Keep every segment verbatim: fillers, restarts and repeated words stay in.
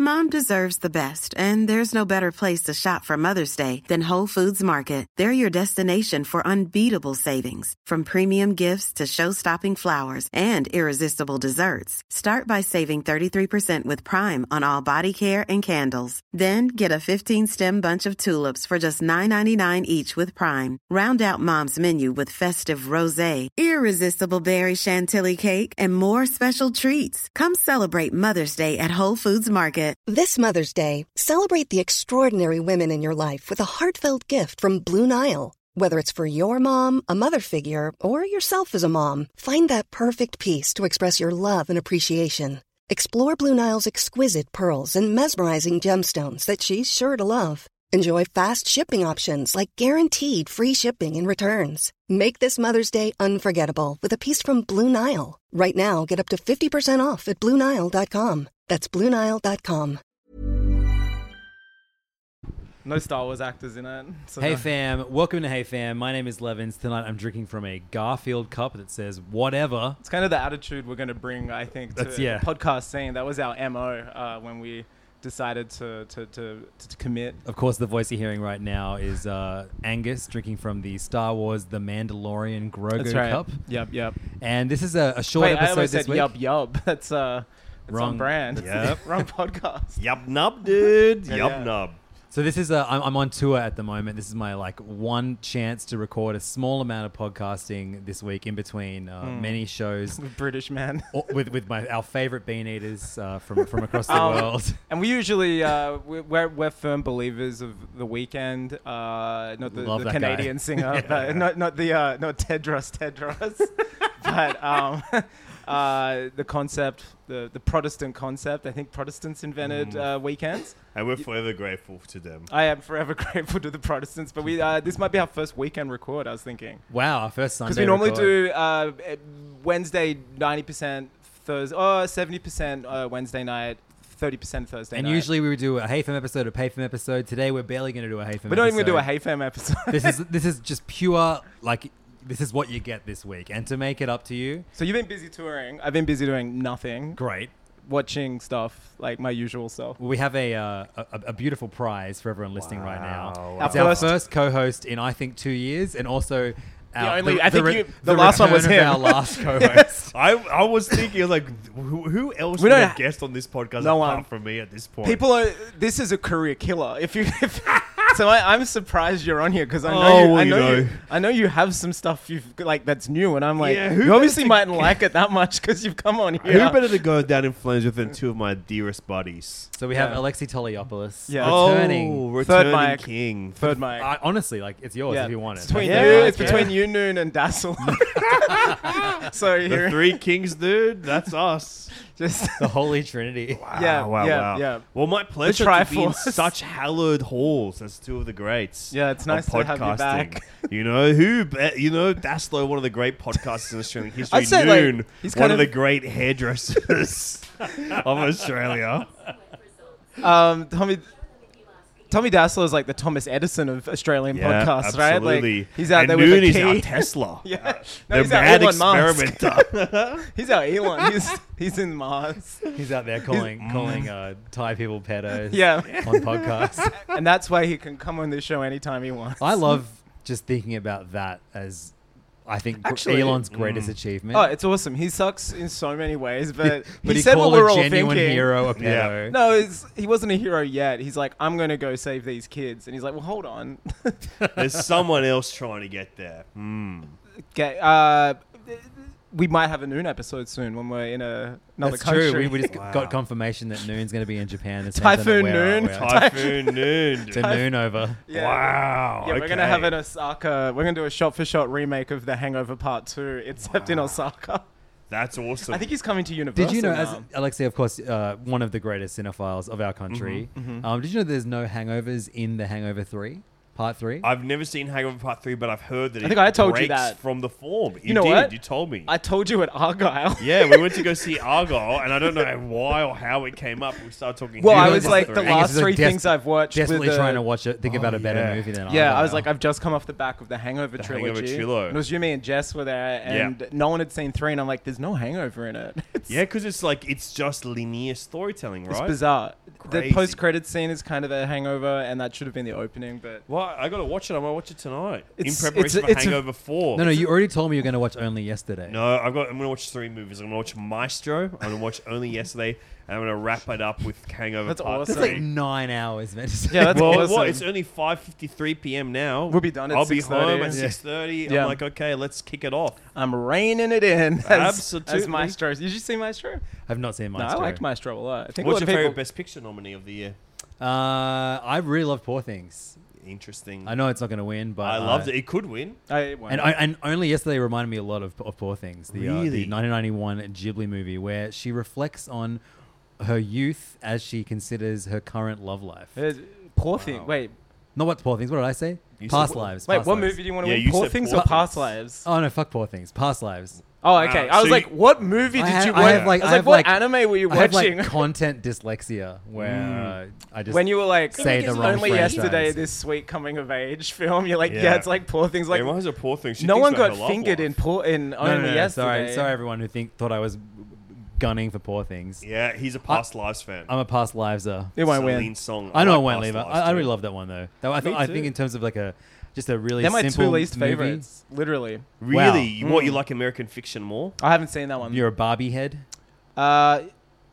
Mom deserves the best, and there's no better place to shop for Mother's Day than Whole Foods Market. They're your destination for unbeatable savings, from premium gifts to show-stopping flowers and irresistible desserts. Start by saving thirty-three percent with Prime on all body care and candles. Then get a fifteen-stem bunch of tulips for just nine ninety-nine each with Prime. Round out Mom's menu with festive rosé, irresistible berry chantilly cake, and more special treats. Come celebrate Mother's Day at Whole Foods Market. This Mother's Day, celebrate the extraordinary women in your life with a heartfelt gift from Blue Nile. Whether it's for your mom, a mother figure, or yourself as a mom, find that perfect piece to express your love and appreciation. Explore Blue Nile's exquisite pearls and mesmerizing gemstones that she's sure to love. Enjoy fast shipping options like guaranteed free shipping and returns. Make this Mother's Day unforgettable with a piece from Blue Nile. Right now, get up to fifty percent off at Blue Nile dot com. That's Blue Nile dot com. No Star Wars actors in it. So Hey no. fam, welcome to Hey Fam. My name is Levins. Tonight I'm drinking from a Garfield cup that says whatever. It's kind of the attitude we're going to bring, I think, to That's- yeah. the podcast scene. That was our M O uh, when we decided to to, to to commit. Of course, the voice you're hearing right now is uh, Angus drinking from the Star Wars The Mandalorian Grogu That's right. cup. Yep, yep. And this is a, a short Wait, I episode almost this said week. yub yub. That's uh, that's Wrong. on brand. Yep. Wrong podcast. Yup nub, dude. Yeah, Yup yeah. nub. So this is a, I'm, I'm on tour at the moment. This is my like one chance to record a small amount of podcasting this week in between uh, Mm. many shows British man. o- with with my our favorite bean eaters uh, from from across the Um, world. And we usually uh, we- we're we're firm believers of The Weeknd, uh, not the, Love the that Canadian guy. singer, but not not the uh, not Tedros Tedros, but um, uh, the concept, the the Protestant concept. I think Protestants invented uh, weekends. And we're forever grateful to them. I am forever grateful to the Protestants, but we uh, this might be our first weekend record. I was thinking Wow, our first Sunday. because we normally record. do uh, eh, Wednesday ninety percent, Thursday, oh seventy percent uh, Wednesday night. thirty percent Thursday And night. usually we would do a Hey Fam episode, a Pay Fam episode. Today we're barely going to do a Hey Fam We're not even episode. going to do a Hey Fam episode. This is this is just pure, like, this is what you get this week. And to make it up to you, So you've been busy touring. I've been busy doing nothing. great. Watching stuff, like my usual self. We have a uh, a, a beautiful prize for everyone listening right now. Wow. It's Our our first- first co-host in, I think, two years. And also... Our, only- I think re- you- the last one was return of him. our last co-host. I I was thinking, like, who, who else We would don't have ha- guessed on this podcast No apart one. from me at this point? People are. This is a career killer. If you. If, so I, I'm surprised you're on here because I know Oh, you. I you know, know. you. I know you have some stuff you've like that's new, and I'm like, Yeah, who you obviously better to- mightn't like it that much because you've come on here. Who better to go down in flames with than two of my dearest buddies? So we have Yeah. Alexi Toliopoulos Yeah. returning. Oh, Third returning mic. king. Third mic. I, honestly, like, it's yours Yeah. if you want it. It's between Yeah, you. right, It's yeah. between you, Noon, and Dassel. so The you're three kings, dude. That's us. just. The Holy Trinity. Wow, Yeah, wow, yeah, wow. yeah. Well, my pleasure to be in Triforce. such hallowed halls as two of the greats. Yeah, it's of nice to have you podcasting. back. You know who? be- You know Daslow, one of the great podcasters in Australian history. I'd say, like, Noon, he's one kind of of- the great hairdressers of Australia. Um, Tommy. Tommy Dassler is like the Thomas Edison of Australian Yeah, podcasts, right? absolutely. Like he's out and there Noon with a is key. our Tesla. Yeah, no, the he's our mad Elon Musk. experimenter. He's our Elon. He's he's in Mars. He's out there calling calling uh, Thai people pedos Yeah. on podcasts. And that's why he can come on this show anytime he wants. I love just thinking about that as, I think, gr- Actually- Elon's greatest achievement. Oh, it's awesome. He sucks in so many ways, but, but he, he said called what we were a all genuine thinking. hero a Yeah. pedo. No, it's, he wasn't a hero yet. He's like, I'm going to go save these kids. And he's like, well, hold on. There's someone else trying to get there. Hmm. Okay, uh, we might have a Noon episode soon when we're in a, another That's country. true. We, we just Wow. got confirmation that Noon's going to be in Japan. The same time that Typhoon we're- Noon. we're- Typhoon Noon. To Noon over. Yeah. Wow. Yeah, we're gonna okay. have an Osaka. We're gonna do a shot-for-shot remake of The Hangover Part Two, except in Osaka. That's awesome. I think he's coming to Universal. Did you know, as now. Alexei, of course, uh, one of the greatest cinephiles of our country, Mm-hmm, Um, did you know there's no hangovers in The Hangover three? Part three? I've never seen Hangover Part Three, but I've heard that I it think I told you breaks that. from the form. You, You know did. what? You told me. I told you at Argyle. Yeah, we went to go see Argyle, and I don't know why or how it came up. We started talking. Well, I Hangover was Part like three. the Angus last is, like, three des- things I've watched. Desperately with the, trying to watch it, think Oh, about a better yeah. movie than Yeah, I was Argyle. like, I've just come off the back of the Hangover The trilogy. Hangover trilo. And it was you, me, and Jess were there, and no one had seen three, and I'm like, there's no Hangover in it. Yeah, because it's like it's just linear storytelling, right? It's bizarre. Crazy. The post-credit scene is kind of a hangover, and that should have been the opening. But Well, I gotta watch it. I'm gonna watch it tonight It's- in preparation it's a- for it's a- Hangover Four. No, no, you already told me you're going to watch Only Yesterday. No, I've got. I'm gonna watch three movies. I'm gonna watch Maestro. I'm gonna watch Only Yesterday, and I'm gonna wrap it up with Hangover That's Part awesome. That's Three. like nine hours, man. yeah, that's well, awesome. what? It's only five fifty-three p.m. now. We'll be done at I'll be six thirty. home at Yeah. six thirty. Yeah. I'm like, okay, let's kick it off. I'm reining it in. As, Absolutely. As Maestro. Did you see Maestro? I've not seen No, Maestro. I liked Maestro a lot. I think What's a your lot of favorite people. Best Picture nominee of the year? Uh, I really love Poor Things. Interesting. I know it's not going to win, but I loved it. It could win. I, well, And, I, and Only Yesterday reminded me a lot of, of Poor Things, the, uh, Really? the nineteen ninety-one Ghibli movie where she reflects on her youth as she considers her current love life. Uh, Poor Wow. thing. Wait, Not what Poor Things. What did I say? You Past said- Lives. wait. Past What Lives. movie do you want to Yeah, win? you Poor said Things Poor or Past Things. Lives? Oh no, fuck Poor Things. Past Lives. Oh, okay. Wow. I was So like, you- what movie did I have- you I watch? have, like- I was I like, have, what like- anime were you I have watching? like content dyslexia where uh, I just when you were like, say the "It's wrong only franchise." yesterday, this sweet coming of age film. You're like, yeah, Yeah. it's like Poor Things. Like, Everyone has a poor thing. She no thinks one about got her love fingered life. in Poor in no, only no, no, yesterday. sorry, sorry everyone who think thought I was gunning for Poor Things. Yeah, he's a Past Lives fan. I'm a Past Liveser. It won't Celine win. Song. I know like it won't Past leave. I, Lives I too. really love that one though. That, I, th- Me I think too. in terms of like a just a really They're my simple two least movie. favorites, literally. Really? Wow. You- What, you Mm. like American fiction more? I haven't seen that one. You're a Barbie head. Uh,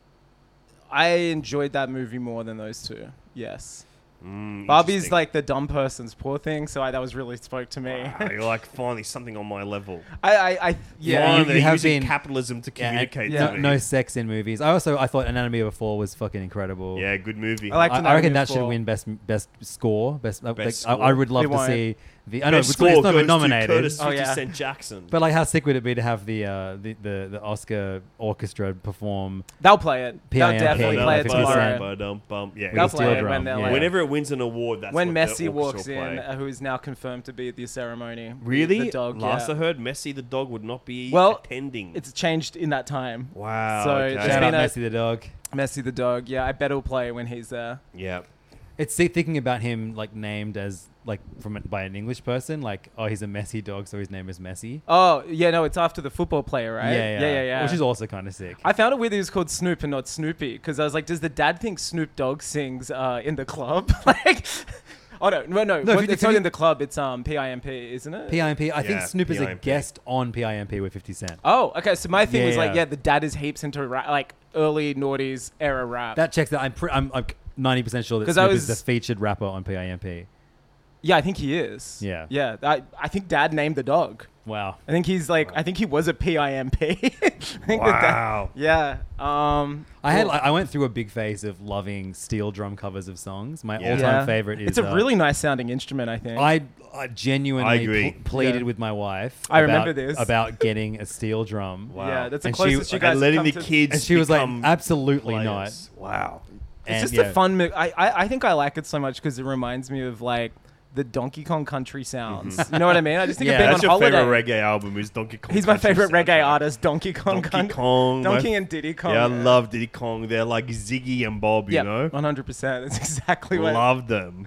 I enjoyed that movie more than those two. Yes. Mm, Barbie's interesting. like the dumb person's Poor Thing, so I, that was really spoke to me. Wow, you're like finally something on my level. I, I, I, yeah. Finally, you- they're you have using been- capitalism to Yeah, communicate yeah. to me. No, no sex in movies. I also I thought Anatomy of a Fall was fucking incredible. Yeah, good movie. I like- I, I Anatomy reckon of that a should Fall. win best best score. Best. uh, Best like, I, I score. would love It to won't. see the. I know Best it's, score it's not goes been nominated. to Curtis Oh, fifty yeah. Cent Jackson. But like, how sick would it be to have the uh, the, the the Oscar orchestra perform? They'll play it. P I They'll M K, definitely yeah, play it fifty Cent. tomorrow. Ba-dum-bum. Yeah, They'll With a play steel it drum. when they're yeah. like- whenever it wins an award, that's When what Messi the walks orchestra in, will play. uh, who is now confirmed to be at the ceremony. Really? The dog, Last yeah. I heard, Messi the dog would not be Well, attending. It's changed in that time. wow. so okay. it's Shout been out a- Messi the dog. Messi the dog. Yeah, I bet he'll play when he's there. yeah. It's see, thinking about him like named as like from a- by an English person, like oh he's a Messi dog, so his name is Messi. Oh, yeah, no, it's after the football player, right? Yeah, yeah, yeah, yeah. yeah. Which is also kind of sick. I found it weird that he was called Snoop and not Snoopy because I was like, does the dad think Snoop Dogg sings uh, in the club? like, oh no, no, no, No, if What- you- it's if not you- in the club. It's um P I M P, isn't it? P I M P. I think Yeah, Snoop is a P I M P. guest on P I M P with fifty Cent. Oh, okay. So my thing Yeah, was like, yeah. yeah, the dad is heaps into rap, like early noughties era rap. That checks that. I'm pre- I'm I'm ninety percent sure that 'Cause Snoop I is the was- featured rapper on P I M P. yeah, I think he is. Yeah. yeah. I I think dad named the dog. Wow. I think he's like, I think he was a P I M P. I think that that- Wow. yeah. Um, I had well, like, I went through a big phase of loving steel drum covers of songs. My Yeah. all-time yeah. favorite is It's a uh, really nice sounding instrument. I think. I, I genuinely I agree. pl- pleaded Yeah. with my wife. I about, remember this. about getting a steel drum. Wow. Yeah, that's the And she- closest you and guys and letting come the to- kids And she was like, become absolutely players. Wow. It's And just yeah. a fun. Mi- I, I I think I like it so much because it reminds me of like the Donkey Kong country sounds. You know what I mean? I just think Yeah. of being That's on your holiday. favorite reggae album is Donkey Kong. He's my Country favorite reggae soundtrack. artist, Donkey Kong. Donkey Country- Kong. my- Donkey and Diddy Kong. Yeah, I love Diddy Kong. They're like Ziggy and Bob, you yeah, know? one hundred percent. That's exactly what. Love them.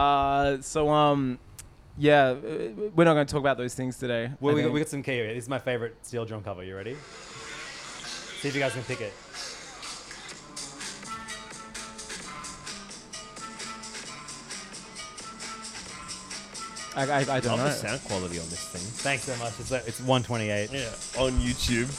Uh, so um, yeah, uh, we're not going to talk about those things today. Well, I we got, think. we got some key here. This is my favorite steel drum cover. You ready? See if you guys can pick it. I, I, I don't Love know. the sound quality on this thing. Thanks so much. It's, like- it's one twenty-eight. Yeah. On YouTube.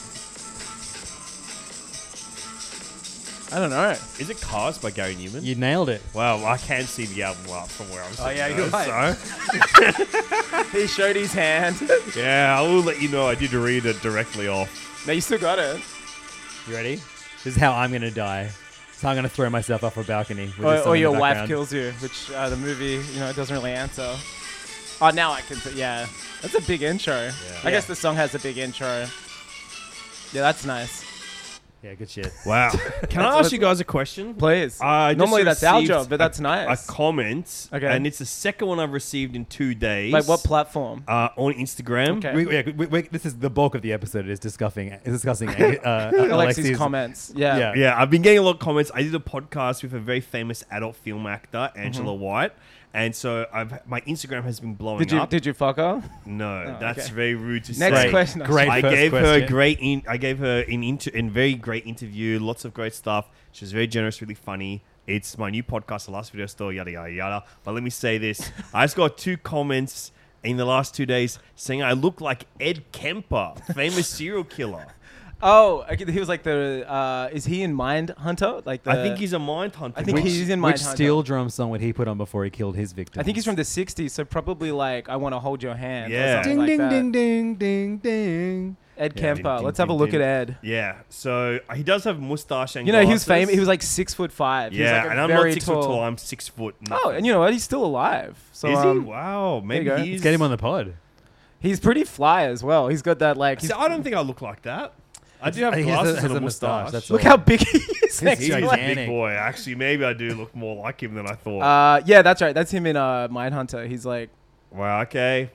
I don't know. Is it Cars by Gary Newman? You nailed it. Wow, I can see the album art from where I'm sitting. Oh, yeah, though, you're right. So, He showed his hand. yeah, I will let you know I did read it directly off. No, you still got it. You ready? This is how I'm going to die. So I'm going to throw myself off a balcony. With this Or, song or in your the wife background. kills you, which uh, the movie, you know, doesn't really answer. Oh, now I can. Th- yeah, that's a big intro. I Yeah. guess the song has a big intro. Yeah, that's nice. Yeah, good shit. Wow. Can I ask you guys a question? Please. I just Normally that's our received job, but that's a, nice. A comment, Okay. and it's the second one I've received in two days. Like what platform? Uh, on Instagram. Okay. We, yeah, we, we, this is the bulk of the episode is discussing is discussing uh, Alexi's Alexi's comments. Yeah. Yeah. Yeah, I've been getting a lot of comments. I did a podcast with a very famous adult film actor, Angela Mm-hmm. White, and so I've my Instagram has been blowing Did you up. did you fuck her? no, Oh, that's okay. very rude to Next say. question. Great I first gave her question. great. In, I gave her in inter, in very great great interview, lots of great stuff. She was very generous, really funny. It's my new podcast, The Last Video Store, yada, yada, yada. But let me say this. I just got two comments in the last two days saying I look like Ed Kemper, famous serial killer. Oh, okay, he was like the. Uh, is he in Mindhunter? Like the, I think he's a mind hunter. I think Which- he's in Which Mindhunter. steel drum song would he put on before he killed his victim? I think he's from the sixties, so probably like I Want to Hold Your Hand. Yeah. Or Ding, something like ding, that. ding, ding, ding, ding. Ed Yeah. Kemper. Ding, ding, Let's have a ding, look ding. at Ed. Yeah, so he does have mustache and You know, he was glasses. famous. He was like six foot five. He was, Yeah, like, a and I'm very not six tall. foot tall. I'm six foot. Oh, nothing. and you know what? He's still alive. So Is um, he? Wow, maybe go. he's. Let's get him on the pod. he's pretty fly as well. He's got that like. He's, See, I don't think I look like that. I do have He has a- glasses has and a a mustache, mustache. that's look all. how big he is next He's to a you. gigantic. big boy. Actually, maybe I do look more like him than I thought. Uh, yeah, that's right. That's him in uh, Mindhunter. He's like. wow, okay.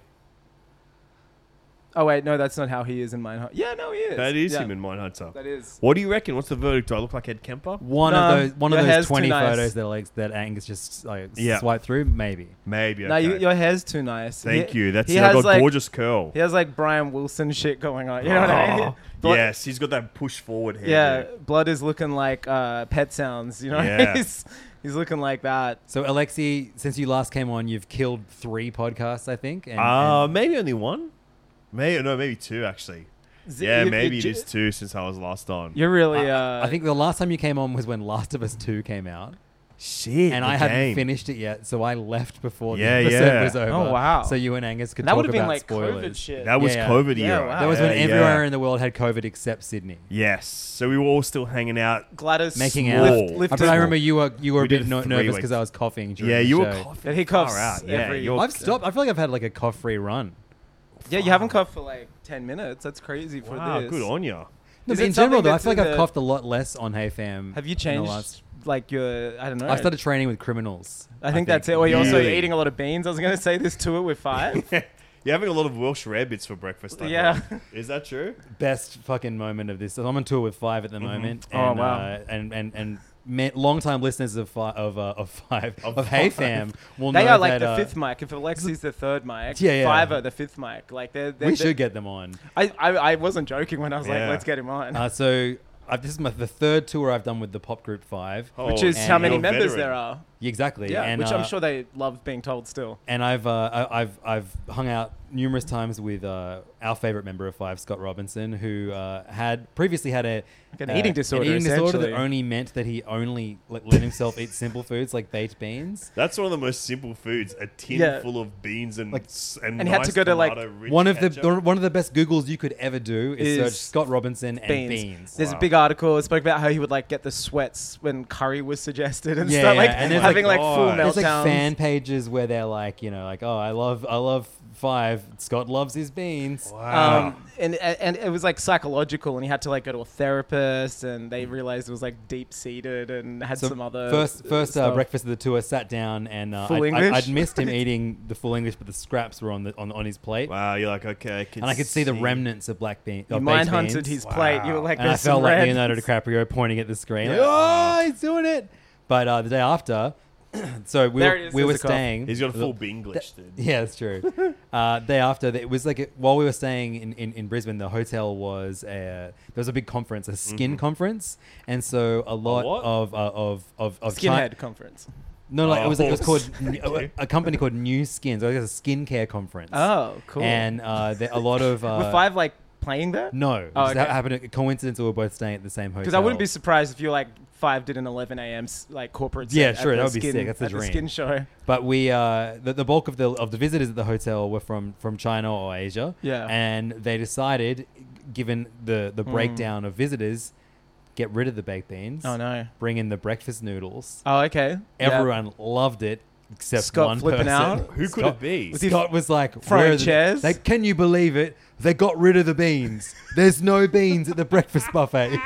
Oh wait, no, that's not how he is in Mindhunter. Yeah, no, he is. That is yeah, him in Mindhunter. That is. What do you reckon? What's the verdict? Do I look like Ed Kemper? One No, of those, one of your those hair's too twenty nice. photos that like that Angus just like Yeah. swipe through. Maybe. Maybe. No, Okay. you, your hair's too nice. Thank He- you. That's he it. I has got like gorgeous curl. he has like Brian Wilson shit going on. You know what I mean? Oh, Blood- yes, he's got that push forward hair. Yeah, blood is looking like uh, Pet Sounds. You know, Yeah. he's he's looking like that. So Alexi, since you last came on, you've killed three podcasts, I think. And, Uh, and maybe only one. Maybe no, maybe two actually. Z- Yeah, you- maybe you- it is two since I was last on. You're really. I, Uh, I think the last time you came on was when Last of Us two came out, Shit, and the I hadn't game. finished it yet, so I left before Yeah, the episode yeah. was over. Oh, wow. So you and Angus could that talk would have been about like spoilers. COVID shit. That was Yeah, yeah. COVID Yeah, era. wow. That was when Yeah, everywhere yeah. in the world had COVID except Sydney. Yes, so we were all still hanging out. Gladys Making Small. out. lift, I, lifted- but I remember you were you were We a bit did no- three nervous weeks. because I was coughing. During Yeah, the you were show. coughing. Yeah, he coughs far out. Yeah, every- you're- I've stopped. I feel like I've had like a cough-free run. Yeah, you haven't coughed for like ten minutes. That's crazy for Wow, this. good on you. No, Is but it in general, something though, I that's feel like in I've the- coughed a lot less on Hey Fam. Have you in the changed last- like your? I don't know. I started training with criminals. I think that's it. Or you're also Really? eating a lot of beans. I was gonna say this to it with five. You're having a lot of Welsh rabbits for breakfast. I Yeah. heard. Is that true? Best fucking moment of this. So I'm on tour with Five at the moment. Oh, And, wow. Uh, and and and ma- long-time listeners of Five of uh, of Five Of of, Hey Five. Fam will They know are like that, the uh, fifth mic. If Alexi's the third mic, Yeah, yeah. Five are the fifth mic. Like they're, they're We they're- should get them on. I, I I wasn't joking when I was Yeah. like, let's get him on. Uh, so I've, this is my the third tour I've done with the pop group Five. which Oh, is and how many you're a members veteran. there are. Exactly. Yeah, and, which uh, I'm sure they love being told still. And I've uh, I- I've I've hung out numerous times with uh, our favorite member of Five, Scott Robinson, who uh, had previously had a Like an uh, eating disorder, An eating disorder that essentially. only meant that he only like, let himself eat simple foods like baked beans. That's one of the most simple foods: a tin Yeah. full of beans and Like- s- and, And he had to nice go to, like, tomato-rich One of the ketchup. one of the best Googles you could ever do is, Is search Scott Robinson and Beans. beans. There's Wow. a big article. It spoke about how he would like get the sweats when curry was suggested and Yeah, stuff. yeah, Like and there's, having like, like, full God. There's meltdowns. like fan pages where they're like, you know, like, oh, I love I love Five. Scott loves his beans. Wow. Um, and and it was like psychological, and he had to like go to a therapist, and they realized it was like deep seated and had So some other first first uh, stuff. breakfast of the tour, sat down and uh, Full I, English? I, I'd missed him eating the full English, but the scraps were on the on, on his plate, Wow, you're like, okay, I can and I could see the remnants of black bean. You of mind baked hunted beans. his plate. You were Wow. like, And I "There's felt some like red." Leonardo DiCaprio pointing at the screen. Yeah. Like, oh, he's doing it. But uh, the day after, so we There were, it is, we there's were the cough. staying. He's got a full Binglish, dude. Yeah, that's true. uh, day after, it was like a, while we were staying in, in, in Brisbane, the hotel was a, there was a big conference, a skin conference, and so a lot what? of uh, of of of Skinhead Chi- conference. No, like it was like, it was Oh, called okay. a, a company called New Skins. It was a skincare conference. Oh, cool. And uh, there, a lot of uh, Were Five like playing there? no, Oh, just ha- okay. happened a coincidence. We were both staying at the same hotel. Because I wouldn't be surprised if you like Five did an eleven a.m. s- like corporate. set Yeah, at sure, the that would be skin, sick. That's a at the dream. skin show. But we, uh, the, the bulk of the of the visitors at the hotel were from, from China or Asia. Yeah. And they decided, given the, Hmm. the breakdown of visitors, get rid of the baked beans. Oh no. Bring in the breakfast noodles. Oh okay. Yeah. Everyone loved it except Scott one flipping person. out? Who could Scott- it be? Was he Scott was like, throwing "Where are the-" chairs? They, can you believe it? They got rid of the beans. There's no beans at the breakfast buffet.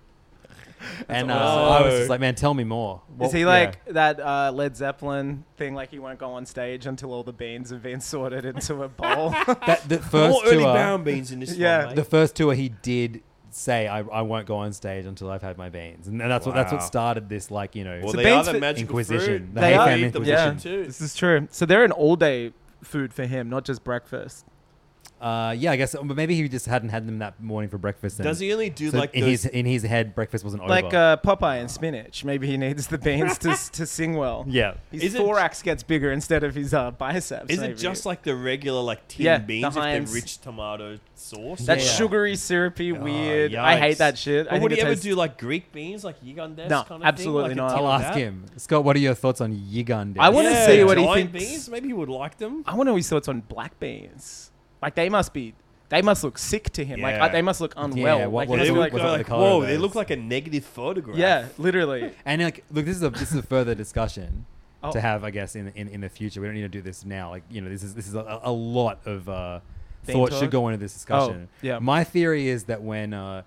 And uh, I was just like, man, tell me more. Is What- he yeah. like that uh, Led Zeppelin thing? Like he won't go on stage until all the beans have been sorted into a bowl. that? The first More early tour, brown beans in this Yeah. one, mate. the first tour, he did say, I, I won't go on stage until I've had my beans, and that's what that's what Wow. started this, like, you know, Well, So they beans are the fit- magical Inquisition. fruit. The They are. Hey Fam Eat them Inquisition. too. This is true. So they're an all-day food for him, not just breakfast. Uh, yeah, I guess, but maybe he just hadn't had them that morning for breakfast. And Does he only do so like in those? his in his head, breakfast wasn't Like over? uh, Popeye and spinach. Maybe he needs the beans to to sing well. yeah. His Is it- thorax gets bigger instead of his uh, biceps. Is maybe. it just like the regular like tin Yeah, the beans with Heinz. the rich tomato sauce? that Yeah. sugary, syrupy, Oh, weird? I yikes. hate that shit. I But would think he it ever tastes- do like Greek beans, like Yigandes No, kind of absolutely thing? not. Like a tin I'll of ask that? him. Scott, what are your thoughts on Yigan? I wanna Yeah, see what he giant thinks. beans. Maybe he would like them. I want to know his thoughts on black beans. Like they must be, they must look sick to him. Like Yeah. uh, they must look unwell. Yeah, what- like, what he They must be is it- look like, what's up like, with the colour whoa, of they those? look like a negative photograph. yeah, literally. And like, look, this is a this is a further discussion Oh. to have, I guess, in, in in the future. We don't need to do this now. Like, you know, this is this is a, a lot of uh, Bean thought talk? should go into this discussion. Oh, yeah. My theory is that when uh,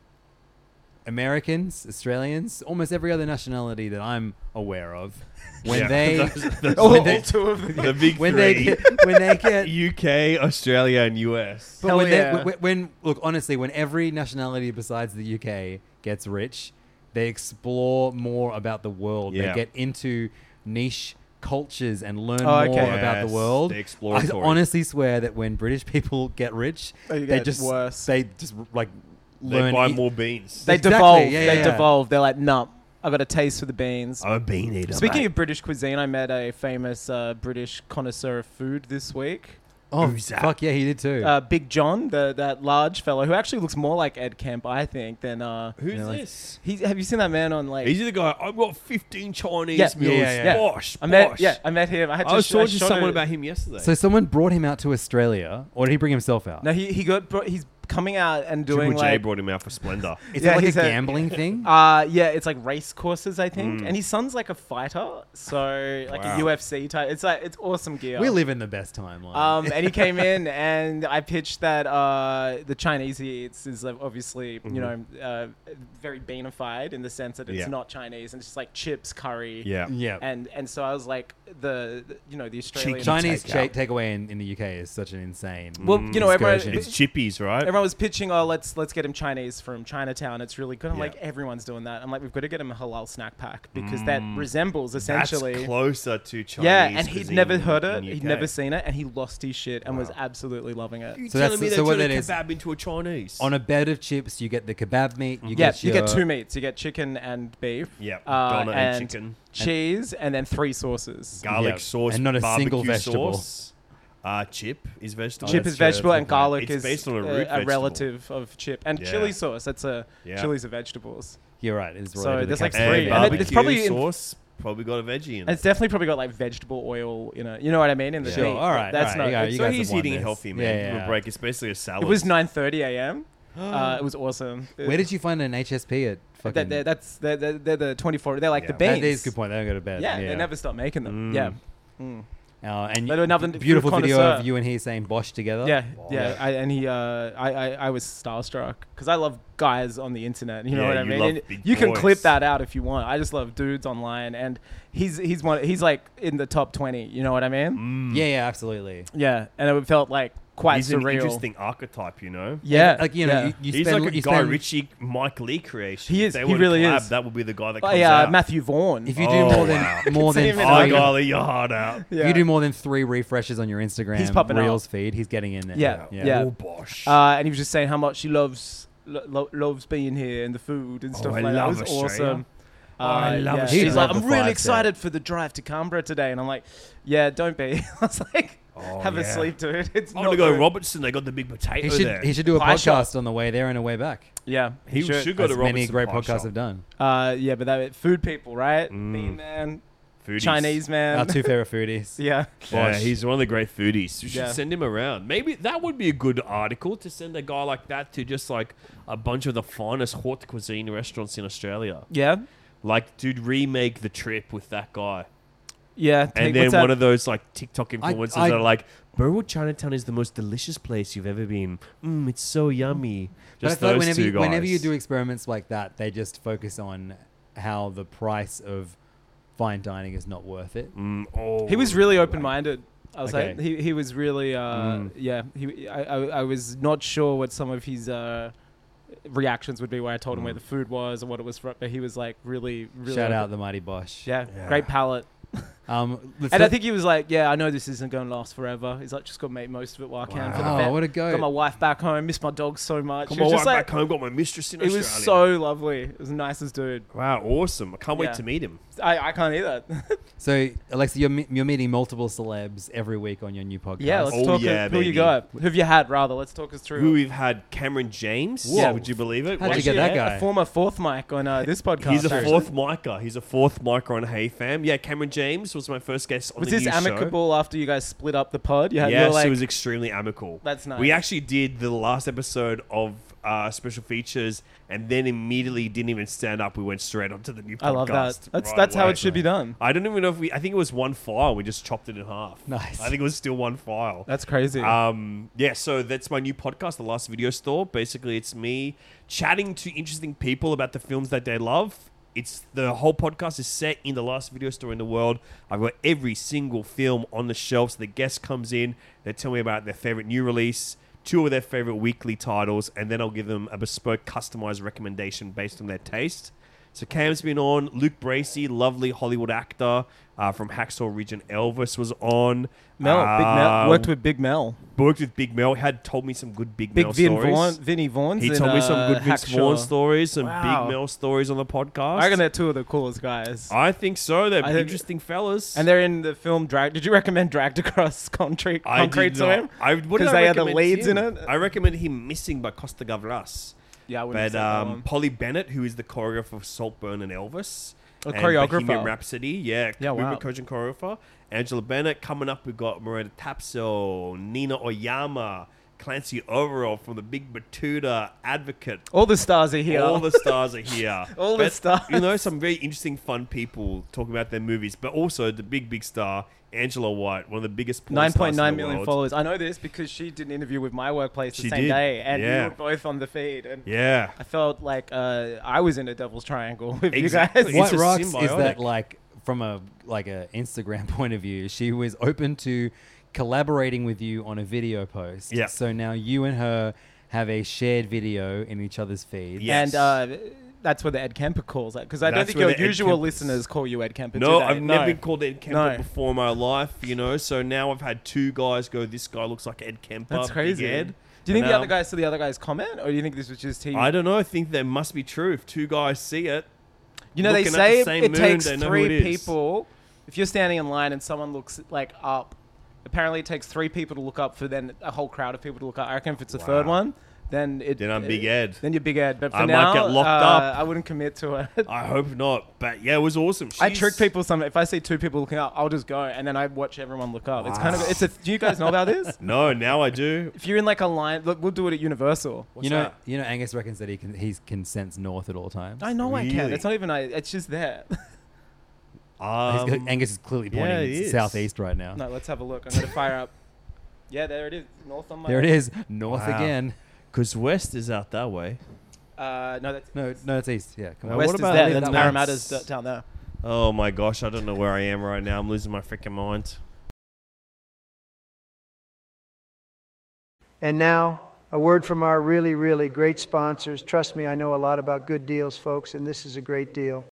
Americans, Australians, almost every other nationality that I'm aware of, when Yeah. they Those- those- All, when they- all two of them. the big when three. they get, when they get U K, Australia, and U S. But Hell when, yeah. they, when, when look honestly, when every nationality besides the U K gets rich, they explore more about the world. Yeah. They get into niche cultures and learn Oh, okay. more about Yes, the world. they're I exploratory. honestly swear that when British people get rich, They they get just worse. they just like They learn. buy e- more beans. They Exactly, devolve. yeah, they yeah, yeah. devolve. They're like, no, I got a taste for the beans. I'm a bean eater. Speaking mate. of British cuisine, I met a famous uh, British connoisseur of food this week. Oh Who's that? fuck yeah, he did too. Uh, Big John, the that large fellow who actually looks more like Ed Kemp, I think, than uh. Who's Yeah, like- this? He, have you seen that man on like? He's the guy. I've got fifteen Chinese Yeah, meals. yeah, yeah. Bosh, I met. bosh. Yeah, I met him. I had to I was sh- talking to shot someone a- about him yesterday. so someone brought him out to Australia, or did he bring himself out? No, he he got. Bro- he's coming out and doing Triple J like. brought him out for Splendor. Is Yeah, it like a he's a- gambling thing? Uh, yeah, it's like race courses, I think, Mm. and his son's like a fighter, so like Wow. a U F C type. It's like it's awesome gear. We live in the best timeline. Um, and he came in, and I pitched that uh, the Chinese he eats is uh, obviously, you know, uh, very beanified in the sense that it's Yeah. not Chinese and it's just like chips, curry. Yeah. yeah. And and so I was like the, the you know the Australian Chinese takeout. cha- takeaway in, in the U K is such an insane. Well, you know, everyone, excursion. It's chippies, right? everyone was pitching, oh, let's let's get him Chinese from Chinatown. It's really good. I'm Yeah. like, everyone's doing that. I'm like, we've got to get him a halal snack pack because that resembles That's essentially. closer to Chinese. Yeah, and he'd cuisine never heard in it. U He'd K. never seen it, and he lost his shit and was Wow. absolutely loving it. You So telling that's- me so they what turned that a is- kebab into a Chinese? On a bed of chips, you get the kebab meat. You Yeah, get you your, get two meats. You get chicken and beef. Yeah, uh, doner and chicken. cheese, and then three sauces. garlic Yeah, sauce, and not a barbecue single vegetable. sauce. Uh, chip is vegetable. Chip that's is true, vegetable, that's and a good point. garlic It's is based on a uh, root a vegetable. relative of chip. And Yeah. chili sauce. That's a Yeah. chilies are vegetables. You're right. It's So related to there's like capsicum. three, And and it- barbecue it's probably in- sauce probably got a veggie in And it. it's definitely probably got like vegetable oil in it. You know what I mean? In the Sure, meat. all right, That's all right, not. you got- it's- you so guys he's have won eating this. healthy, man. Yeah, Give him yeah. a break. It's basically a salad. It was nine thirty a.m. uh, it was awesome. Where did you find an H S P at? Fucking, That, that, that's they're, they're, they're the twenty-four. They're like Yeah. the beans. that is a good point. They don't go to bed. Yeah, yeah. they never stop making them. Mm. Yeah. Mm. Uh, and They you- do another beautiful food video connoisseur. of you and he saying Bosch together. Yeah, yeah, I, and he, uh, I, I, I was starstruck because I love guys on the internet. You know Yeah, what I you mean? love And big you can boys. clip that out if you want. I just love dudes online, and he's he's one. He's like in the top twenty. You know what I mean? Mm. yeah, yeah, absolutely. Yeah, and it felt like quite He's an surreal. interesting archetype, you know. Yeah, like you know, yeah. you, you He's spend, like a you Guy spend, Ritchie, Mike Lee creation. He If is, they he were to really collab, is. That would be the guy that Oh, comes yeah, out. Matthew Vaughn. If you do Oh, more than wow. more Can see than him in Oh, Three. golly, you're hard out. yeah. if you do more than three refreshes on your Instagram He's popping Reels up. feed, he's getting in there. Yeah, yeah. yeah. Oh, Bosh. Uh, and he was just saying how much he loves lo- lo- loves being here and the food and Oh, stuff I like that. It love was Australia. awesome. Oh, I Uh, love yeah. Australia. He's like, Love I'm the really vibe excited for the drive to Canberra today, and I'm like, yeah, don't be. I was like, Oh, have a yeah. sleep, dude. It's I'm not gonna go good. Robertson. They got the big potato He should there. he should do a Pie podcast shop. on the way there and a way back. Yeah, He should. should go As to many Robertson great Pie podcasts Shop. have done. Uh, yeah, but that food people, right? Mm. Bean man, Foodies. Chinese man. Our two favorite foodies. yeah. Yeah, Bosh. he's one of the great foodies. You should Yeah. send him around. Maybe that would be a good article to send a guy like that to just like a bunch of the finest haute cuisine restaurants in Australia. Yeah. Like to remake the trip with that guy. Yeah. And take- then what's one that? of those like TikTok I- influencers I- that are like, Burwood Chinatown is the most delicious place you've ever been. Mmm, it's so yummy. But I Just feel like those whenever two you, guys. whenever you do experiments like that, they just focus on how the price of fine dining is not worth it. Mm, oh, He was really open-minded. I was Okay. like, he he was really, uh, Mm. yeah. He, I, I, I was not sure what some of his uh, reactions would be when I told him where Mm. the food was or what it was from, but he was like really, really. Shout open. out the mighty Bosch. Yeah, Yeah. great palate. Um, let's And I let- think he was like, yeah, I know this isn't going to last forever. He's like, just got to make most of it while I can. For the Wow, vet. what a goat. Got my wife back home. Miss my dog so much. Come It was on, just right like, back home. Got my mistress in it Australia. was so lovely. It was the nicest dude. Wow, awesome. I can't wait Yeah. to meet him. I, I can't either. So, Alexa, you're, me- you're meeting multiple celebs every week on your new podcast. yeah, let's Oh, talk. yeah, who you baby. got? Who have you had, rather? Let's talk us through. Who we've had Cameron James. Whoa. Would you believe it? How'd you Watch get it. that Yeah, guy? A former fourth mic on uh, this podcast. He's a actually. fourth micer. He's a fourth micer on Hey Fam. Yeah, Cameron James was my first guest on Was the this new amicable after you guys split up the pod? You had, you Yes, were like, it was extremely amicable. That's nice. We actually did the last episode of uh, special features, and then immediately didn't even stand up. We went straight onto the new podcast. I love that. That's right that's how away. it should be done. I don't even know if we. I think it was one file. We just chopped it in half. Nice. I think it was still one file. That's crazy. Um, yeah, so that's my new podcast, The Last Video Store. Basically, it's me chatting to interesting people about the films that they love. It's the whole podcast is set in the last video store in the world. I've got every single film on the shelf. So the guest comes in, they tell me about their favorite new release, two of their favorite weekly titles, and then I'll give them a bespoke, customized recommendation based on their taste. So Cam's been on. Luke Bracey, lovely Hollywood actor uh, from Hacksaw Ridge and Elvis, was on. Mel, uh, Big Mel, worked with Big Mel. Worked with Big Mel. Had told me some good Big, Big Mel Vin stories. Vaughn, Vinny Vaughn's He in, told me some uh, good Vince Hacksaw. Vaughn stories, some Wow. Big Mel stories on the podcast. I reckon they're two of the coolest guys. I think so. They're I think- interesting fellas. And they're in the film Drag. Did you recommend Dragged Across Concrete, I concrete did to not. him? I, what did 'Cause I they had the recommend leads him? in it? I recommended him Missing by Costa Gavras. Yeah, I wouldn't But have said that um, one. Polly Bennett, who is the choreographer of Saltburn and Elvis. A and choreographer. Bohemian Rhapsody. Yeah, Yeah, movement wow. coach and choreographer. Angela Bennett. Coming up, we've got Moretta Tapsell, Nina Oyama, Clancy Overall from the Big Batuta Advocate. All the stars are here. All the stars are here. All the But, stars. You know, some very interesting, fun people talking about their movies, but also the big, big star, Angela White, one of the biggest porn Nine stars point in nine the million world. followers. I know this because she did an interview with my workplace the She same did. day, and Yeah. we were both on the feed. And Yeah. I felt like uh, I was in a devil's triangle with Exactly. you guys. It's What a rocks is symbiotic. that, like, from a like a Instagram point of view, she was open to collaborating with you on a video post. Yeah. So now you and her have a shared video in each other's feed. Yes. And uh, that's what the Ed Kemper calls it. Because I don't That's think where your the Ed usual Kemper- listeners call you Ed Kemper. No, do they? I've never been called Ed Kemper No. before in my life, you know. So now I've had two guys go, this guy looks like Ed Kemper. That's Big crazy. Ed. Do you think And, the um, other guys saw the other guy's comment, or do you think this was just he? I don't know. I think that must be true. If two guys see it, You know, they looking at say the it, same it moon, takes they know who three it is. people. If you're standing in line and someone looks like up, apparently it takes three people to look up for then a whole crowd of people to look up. I reckon if it's a third Wow. one, then it. Then I'm Big Ed. Then you're Big Ed. But for I might now, get locked uh, up. I wouldn't commit to it. I hope not. But yeah, it was awesome. I She's- trick people. Some if I see two people looking up, I'll just go and then I watch everyone look up. It's kind of Wow. it's a. Do you guys know about this? No, now I do. If you're in like a line, look, we'll do it at Universal. What's you know, that? you know, Angus reckons that he can he can sense north at all times. I know I can. Really? It's not even. I. It's just there. He's Um, got- Angus is clearly yeah, pointing it is. southeast right now. No, let's have a look. I'm gonna fire up. Yeah, there it is. North on my. There it is, north Wow. again. Because West is out that way. Uh, no, that's No, no, it's east. Yeah, come on. Uh, West what is about there. that That's map? Parramatta's d- down there. Oh my gosh, I don't know where I am right now. I'm losing my freaking mind. And now, a word from our really, really great sponsors. Trust me, I know a lot about good deals, folks, and this is a great deal.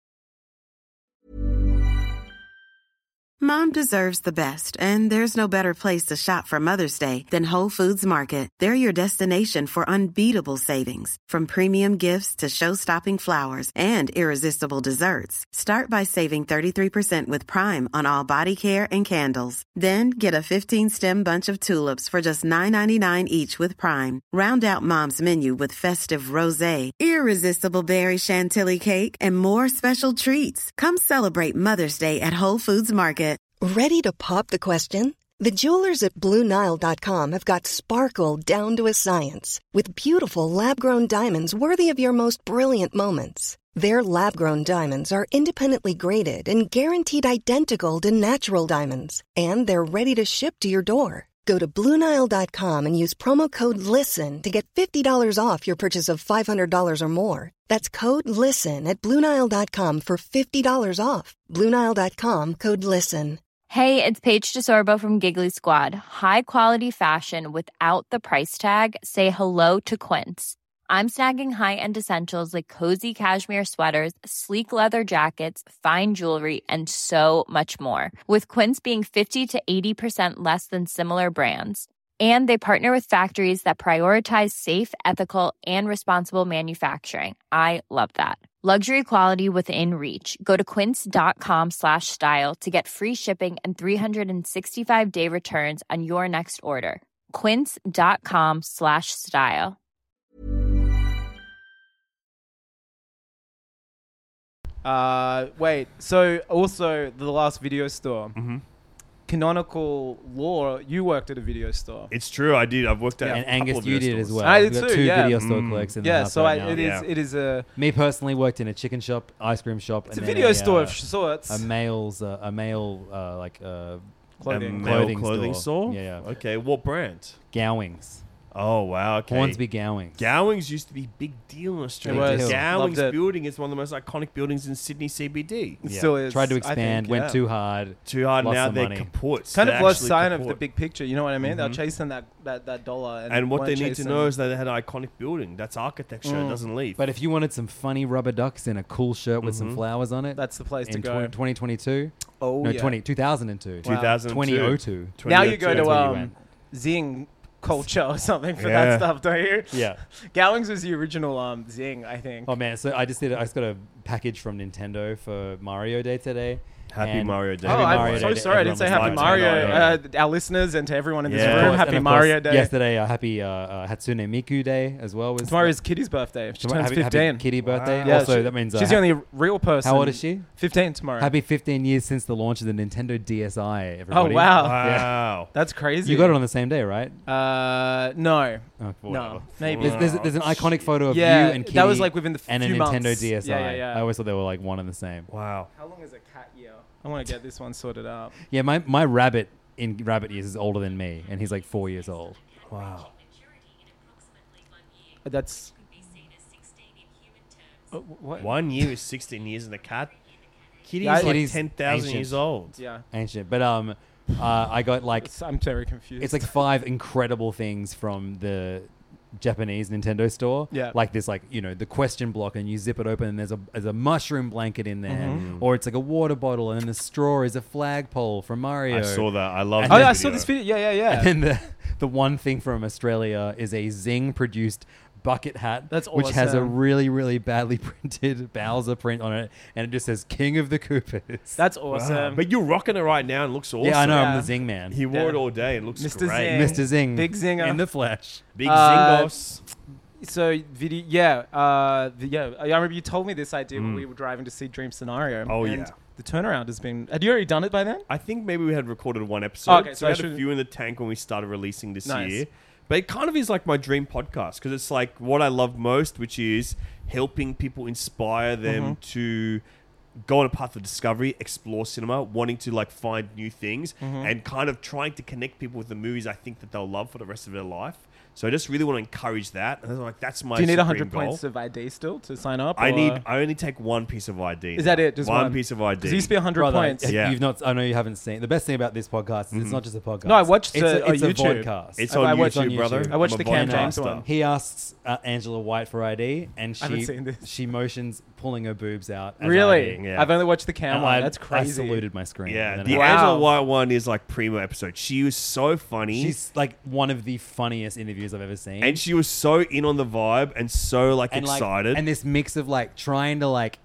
Mom deserves the best, and there's no better place to shop for Mother's Day than Whole Foods Market. They're your destination for unbeatable savings, from premium gifts to show-stopping flowers and irresistible desserts. Start by saving thirty-three percent with Prime on all body care and candles. Then get a fifteen-stem bunch of tulips for just nine ninety-nine each with Prime. Round out Mom's menu with festive rosé, irresistible berry chantilly cake, and more special treats. Come celebrate Mother's Day at Whole Foods Market. Ready to pop the question? The jewelers at Blue Nile dot com have got sparkle down to a science with beautiful lab-grown diamonds worthy of your most brilliant moments. Their lab-grown diamonds are independently graded and guaranteed identical to natural diamonds, and they're ready to ship to your door. Go to Blue Nile dot com and use promo code LISTEN to get fifty dollars off your purchase of five hundred dollars or more. That's code LISTEN at Blue Nile dot com for fifty dollars off. Blue Nile dot com, code LISTEN. Hey, it's Paige DeSorbo from Giggly Squad. High quality fashion without the price tag. Say hello to Quince. I'm snagging high-end essentials like cozy cashmere sweaters, sleek leather jackets, fine jewelry, and so much more. With Quince being fifty to eighty percent less than similar brands. And they partner with factories that prioritize safe, ethical, and responsible manufacturing. I love that. Luxury quality within reach. Go to quince.com slash style to get free shipping and three sixty-five day returns on your next order. Quince.com slash style. Uh, wait. So also the last video store, Mm-hmm. Canonical Law. You worked at a video store. It's true. I did. I've worked at And a couple Angus, of you video did as stores. well. I did We've got too, two yeah. video store Mm. clerks in the Yeah. house So right I, now. it is. Yeah. It is a. Me personally worked in a chicken shop, ice cream shop. It's a and then video store uh, of sorts. A male's, uh, a male, uh, like uh, Clothing. A male Clothing clothing store. store. Yeah, yeah. Okay. What brand? Gowings. Oh wow. Okay. Hornsby Gowings. Gowings used to be big deal in Australia. It was. Gowings Loved it. building is one of the most iconic buildings in Sydney C B D. It Yeah. still is. Tried to I expand, think, went yeah. too hard. Too hard Lost now. some They're money. kaput. Kind They're of lost actually sign of the kaput. big picture. You know what I mean? They're Mhm. chasing that, that, that dollar. And, And what they weren't need to chasing- know is that they had an iconic building. That's architecture. It Mm. doesn't leave. But if you wanted some funny rubber ducks in a cool shirt with some Mhm. flowers on it, that's the place to in go. twenty twenty-two, oh no, yeah. twenty, two thousand two, two thousand twenty oh two. Now you go That's to where you um, went. Zing culture or something for Yeah. that stuff, don't you? Yeah. Gowings was the original um Zing, I think. Oh man, so I just did. I just got a package from Nintendo for Mario Day today. Happy and- Mario Day. Oh, Happy I'm Mario so Day to sorry. I didn't everyone say listening. Happy listening. Mario. I know, Uh, our listeners and to everyone in this Yeah. Of room, course, Happy And of Mario course, Day. Yesterday, uh, happy uh, uh, Hatsune Miku Day as well. Was Tomorrow's Kitty's birthday. She Tomorrow- turns happy, fifteen. happy Kitty birthday. Wow. Yeah, also, she- that means uh, she's the only real person. How old is she? fifteen tomorrow. Happy fifteen years since the launch of the Nintendo D S I. Everybody. Oh wow. Wow. That's crazy. You got it on the same day, right? Uh, no, Oh, no, whatever. maybe. There's, there's, there's an iconic photo of Yeah, you and Kitty that was like within the f- and a few Nintendo months. D S I. Yeah, yeah, yeah. I always thought they were like one and the same. Wow. How long is a cat year? I want to get this one sorted out. Yeah, my, my rabbit in rabbit years is older than me, and he's like four years old. Wow. That's. Uh, what? One year is sixteen years in the cat. Kitty's Yeah, like Kitty's ten thousand ancient. years old. Yeah. Ancient. But um, uh, I got like, It's- I'm very confused. it's like five incredible things from the Japanese Nintendo store. Yeah. Like this, like, you know, the question block, and you zip it open and there's a there's a mushroom blanket in there. Mm-hmm. Or it's like a water bottle, and then the straw is a flagpole from Mario. I saw that. I love And Oh that yeah, I video. saw this video. Yeah, yeah, yeah. And then the the one thing from Australia is a Zing produced bucket hat. That's Which has a awesome. really, really badly printed Bowser print on it, and it just says King of the Koopas. That's Wow. awesome. But you're rocking it right now and looks awesome. yeah, I know, Yeah. I'm the Zing man. He wore Yeah. it all day and looks Mister great. Zing. Mister Zing. Big zinger. In the flesh. Big Uh, Zingos. So video, yeah, uh, the, yeah. I remember you told me this idea when Mm. we were driving to see Dream Scenario. Oh, and yeah. The turnaround has been. Had you already done it by then? I think maybe we had recorded one episode. Okay, so so I we had a should- few in the tank when we started releasing this Nice. year. But it kind of is like my dream podcast because it's like what I love most, which is helping people inspire them Mm-hmm. to go on a path of discovery, explore cinema, wanting to like find new things, Mm-hmm. and kind of trying to connect people with the movies I think that they'll love for the rest of their life. So I just really want to encourage that. And I'm like, that's my Do you need supreme hundred goal. points of I D still to sign up? I or- need. I only take one piece of I D. Is that it? Just one, one? piece of I D. Because it used to be hundred Brother, points. Yeah. You've not. I know you haven't seen. The best thing about this podcast is it's not just a podcast. No, I watched it's the- a, it's on a YouTube. podcast. It's I- on I YouTube, watched on brother. YouTube. I watched I'm the a Cam vodcaster. James one. He asks uh, Angela White for I D, and she I haven't seen this. she motions pulling her boobs out. As Really? I D. Yeah. I've only watched the Cam And one. I, That's crazy. I saluted my screen. Yeah, and then the I- Wow. Angela White one is like primo episode. She was so funny. She's like one of the funniest interviews I've ever seen. and she was so in on the vibe and so like and like, excited. and this mix of like trying to like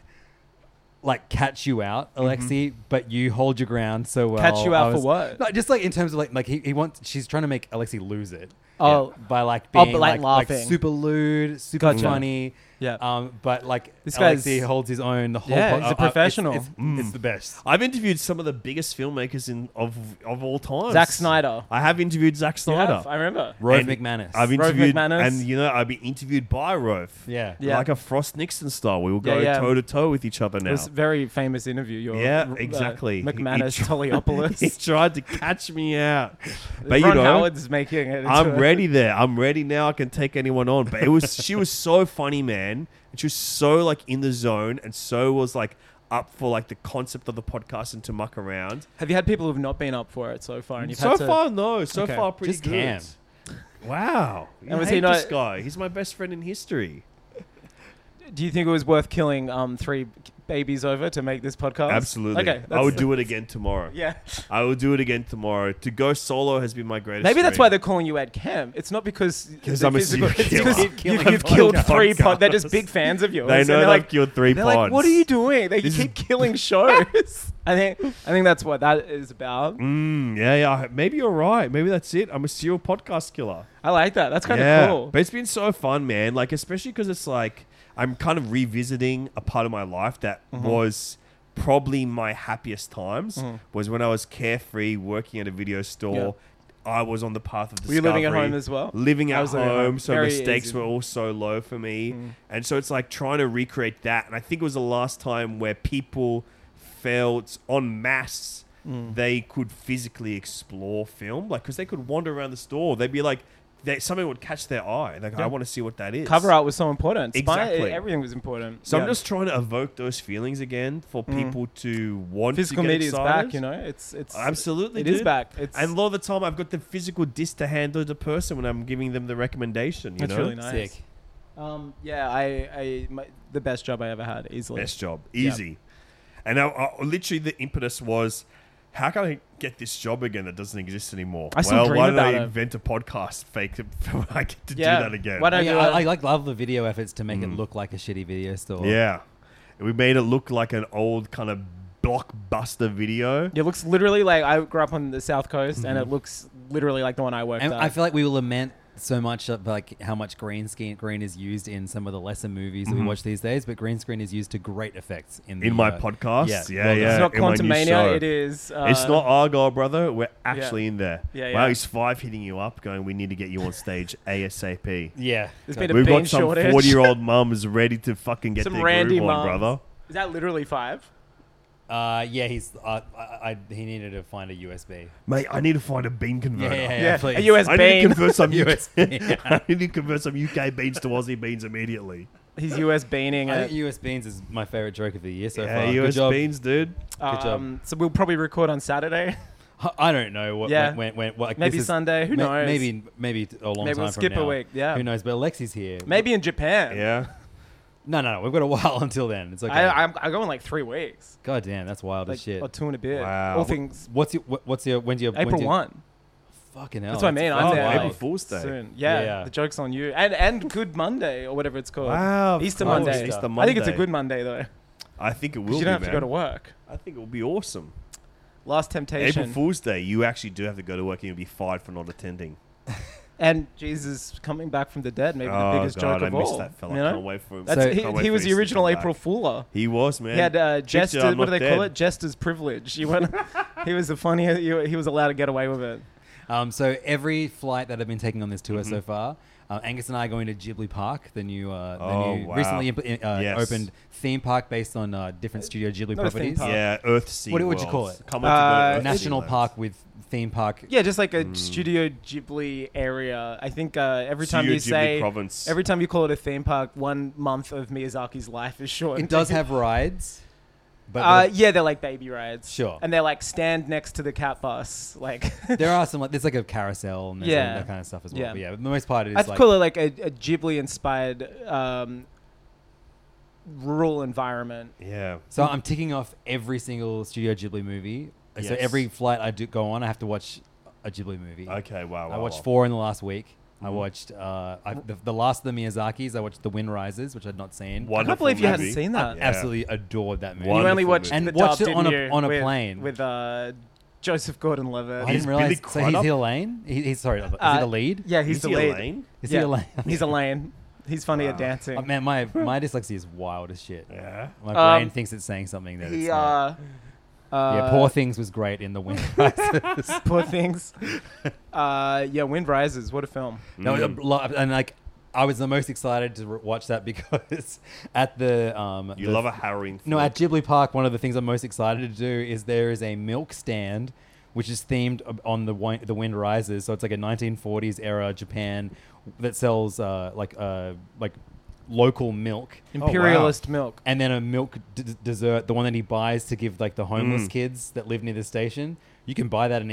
like catch you out, Alexi, but you hold your ground so well. Catch you I out for was- what? No, just like in terms of like like he, he wants she's trying to make Alexi lose it. Oh. by like Oh, being but, like, like, laughing. super lewd, super Gotcha. funny. Yeah. Um, but like This Alexi guy's- holds his own. The whole Yeah, po- he's a uh, uh, it's- professional. It's, it's the best. I've interviewed some of the biggest filmmakers in of of all time. Zack Snyder. I have interviewed Zack You Snyder. have? I remember. Rove And McManus. I've Rove interviewed, McManus. and you know, I've been interviewed by Rove. yeah. Yeah. Like a Frost Nixon style. We will go Yeah, yeah. toe to toe with each other It now. was a very famous interview. Your, Yeah, uh, exactly. He- McManus, he tried- he Toliopoulos. tried to catch me out, but Ron you know, Howard's making it. into I'm a- ready there. I'm ready now. I can take anyone on. But it was she was so funny, man. And she was so like in the zone, and so was like up for like the concept of the podcast and to muck around. Have you had people who've not been up for it so far? And you've So had to, far, no. So Okay. far, pretty Just good. Cam. Wow. You And was hate he not- this guy. He's my best friend in history. Do you think it was worth killing um three babies over to make this podcast? Absolutely. Okay. I would do it again tomorrow. Yeah. I will do it again tomorrow. To go solo has been my greatest Maybe that's dream. why they're calling you Ed Kemp. It's not because 'Cause the I'm a physical- serial it's 'cause killer. you- I'm You've killing killed three. podcasts. Pod, they're just big fans of yours. They and know they're I've like, killed three They're pods. like, what are you doing? They This keep is- killing shows. I think. I think that's what that is about. Mm, yeah, yeah. Maybe you're right. Maybe that's it. I'm a serial podcast killer. I like that. That's kind of yeah. cool. But it's been so fun, man. Like, especially because it's like I'm kind of revisiting a part of my life that Mm-hmm. was probably my happiest times was when I was carefree, working at a video store. I was on the path of Were discovery. you living at home as well? Living I at was living at home, home. so Very mistakes easy. were all so low for me. And so it's like trying to recreate that. And I think it was the last time where people felt en masse they could physically explore film. Like, because they could wander around the store. They'd be like, they, something would catch their eye. Like, Yeah. I want to see what that is. Cover art was so important. Spy- Exactly. everything was important. So Yeah. I'm just trying to evoke those feelings again for people to want physical to get media is excited. back. You know, it's it's Absolutely, it is dude. back. It's And a lot of the time, I've got the physical disc to hand to the person when I'm giving them the recommendation. You That's know, really nice. Sick. Um, yeah, I, I my, the best job I ever had, easily. best job, easy. And I, I, literally, the impetus was, how can I get this job again that doesn't exist anymore? I still well, dream why don't about I it. invent a podcast fake to, I get to Yeah. do that again? Why don't- Yeah, do I, it. I like love the video efforts to make Mm. it look like a shitty video store. Yeah, we made it look like an old kind of blockbuster video. It looks literally like I grew up on the South Coast, and it looks literally like the one I worked And at. I feel like we will lament so much of like how much green screen green is used in some of the lesser movies that we watch these days, but green screen is used to great effects in the, In my uh, podcast, yeah, yeah, well yeah. done. it's not in my new Quantum Mania. show. It is. Uh, It's not Argyle, brother. We're actually in there. Yeah, Wow, yeah. he's five hitting you up, going, we need to get you on stage ASAP. Yeah, There's been a We've bean got some shortage. forty-year-old mums ready to fucking get Some their randy groove on, mums. brother. Is that literally five? uh, yeah. He's uh, I, I, he needed to find a U S B. Mate, I need to find a bean Yeah, converter. yeah, yeah, Yeah, please. a U S I need bean. to convert some U U S S B. I need to convert some U K beans to Aussie beans immediately. He's U S beaning I it. think U S beans is my favorite joke of the year so yeah, far. U Good S job. beans, dude. Good job. Um, so we'll probably record on Saturday. I don't know what. Yeah. When, when, what, like, Maybe this is- Sunday. Who ma- knows? Maybe maybe a long Maybe time we'll from skip a now. week, yeah. Who knows? But Alexi's here. Maybe in Japan. Yeah. No, no, no. We've got a while until then. It's okay. I, I'm, I go in like three weeks. God damn, that's wild Like, as shit. or two and a bit. Wow. All things. What's your what- what's your when's your when's April your, one. Fucking hell. That's what I mean. I'm fucking there. April like, Fool's Day. Soon. Yeah, Yeah. the joke's on you. And and Good Monday or whatever it's called. Wow. of Easter course, Monday. Easter I think it's a Monday. good Monday though. I think it will Because be, you don't have man. to go to work. I think it will be awesome. Last Temptation. April Fool's Day, you actually do have to go to work and you'll be fired for not attending. And Jesus coming back from the dead, maybe oh, the biggest God, joke of I missed all. that fella. you know? Can't wait for him. That's, So- he, Can't wait he for was the Easter to original come back. April Fooler. He was, man. He had uh, Tricks jester. you, I'm What do not they call dead. it? Jester's privilege. You went. He was the funny. He, he was allowed to get away with it. Um, so every flight that I've been taking on this tour Mm-hmm. so far, uh, Angus and I are going to Ghibli Park, the new, uh, the Oh, new wow. recently impl- uh, Yes. opened theme park based on uh, different Studio Ghibli Not a theme properties. park. Yeah, Earth Sea What would you call Worlds. it? Come on Uh, to go to Earth National Sea park Lands. with theme park. Yeah, just like a Mm. Studio Ghibli area. I think uh, every time Studio you Ghibli say, province. every time you call it a theme park, one month of Miyazaki's life is short. It does have rides, but Uh, yeah, they're like baby rides. Sure. And they're like stand next to the cat bus. Like, there are some like there's like a carousel and there's Yeah. all that kind of stuff as well. Yeah. But yeah, for the most part it is I'd like call it like a, a Ghibli inspired um, rural environment. Yeah. So I'm ticking off every single Studio Ghibli movie. So Yes. every flight I do go on, I have to watch a Ghibli movie. Okay, wow, wow I watched wow. four in the last week. I Mhm. watched uh, I, the, the last of the Miyazakis. I watched The Wind Rises, which I'd not seen. I can't Wonderful believe you movie. hadn't seen that. I absolutely adored that movie. You only Wonderful watched movie. And the watched dub, it on didn't a- you, on a with, plane. with uh, Joseph Gordon-Levitt. I He's didn't realize. Billy So Crudup? he's Elaine. He, he's sorry. Is Uh, he the lead? Yeah, he's Is the he lead. Elaine? Is yeah. he Elaine? He's Elaine. He's funny at Wow. dancing. Oh, man, my my dyslexia is wild as shit. Yeah. My Um, brain thinks it's saying something that he, it's not. uh, uh, yeah, Poor Things was great in The Wind Rises. Poor Things. uh, yeah, Wind Rises. What a film. No, Mm. a lot- and like I was the most excited to re- watch that because at the um You the- love a harrowing film. no at Ghibli Park, one of the things I'm most excited to do is there is a milk stand which is themed ab- on the wi- the Wind Rises. So it's like a nineteen forties era Japan that sells uh, like uh like local milk. Imperialist milk. And then a milk d- dessert, the one that he buys to give like the homeless Mm. kids that live near the station. You can buy that and eat it.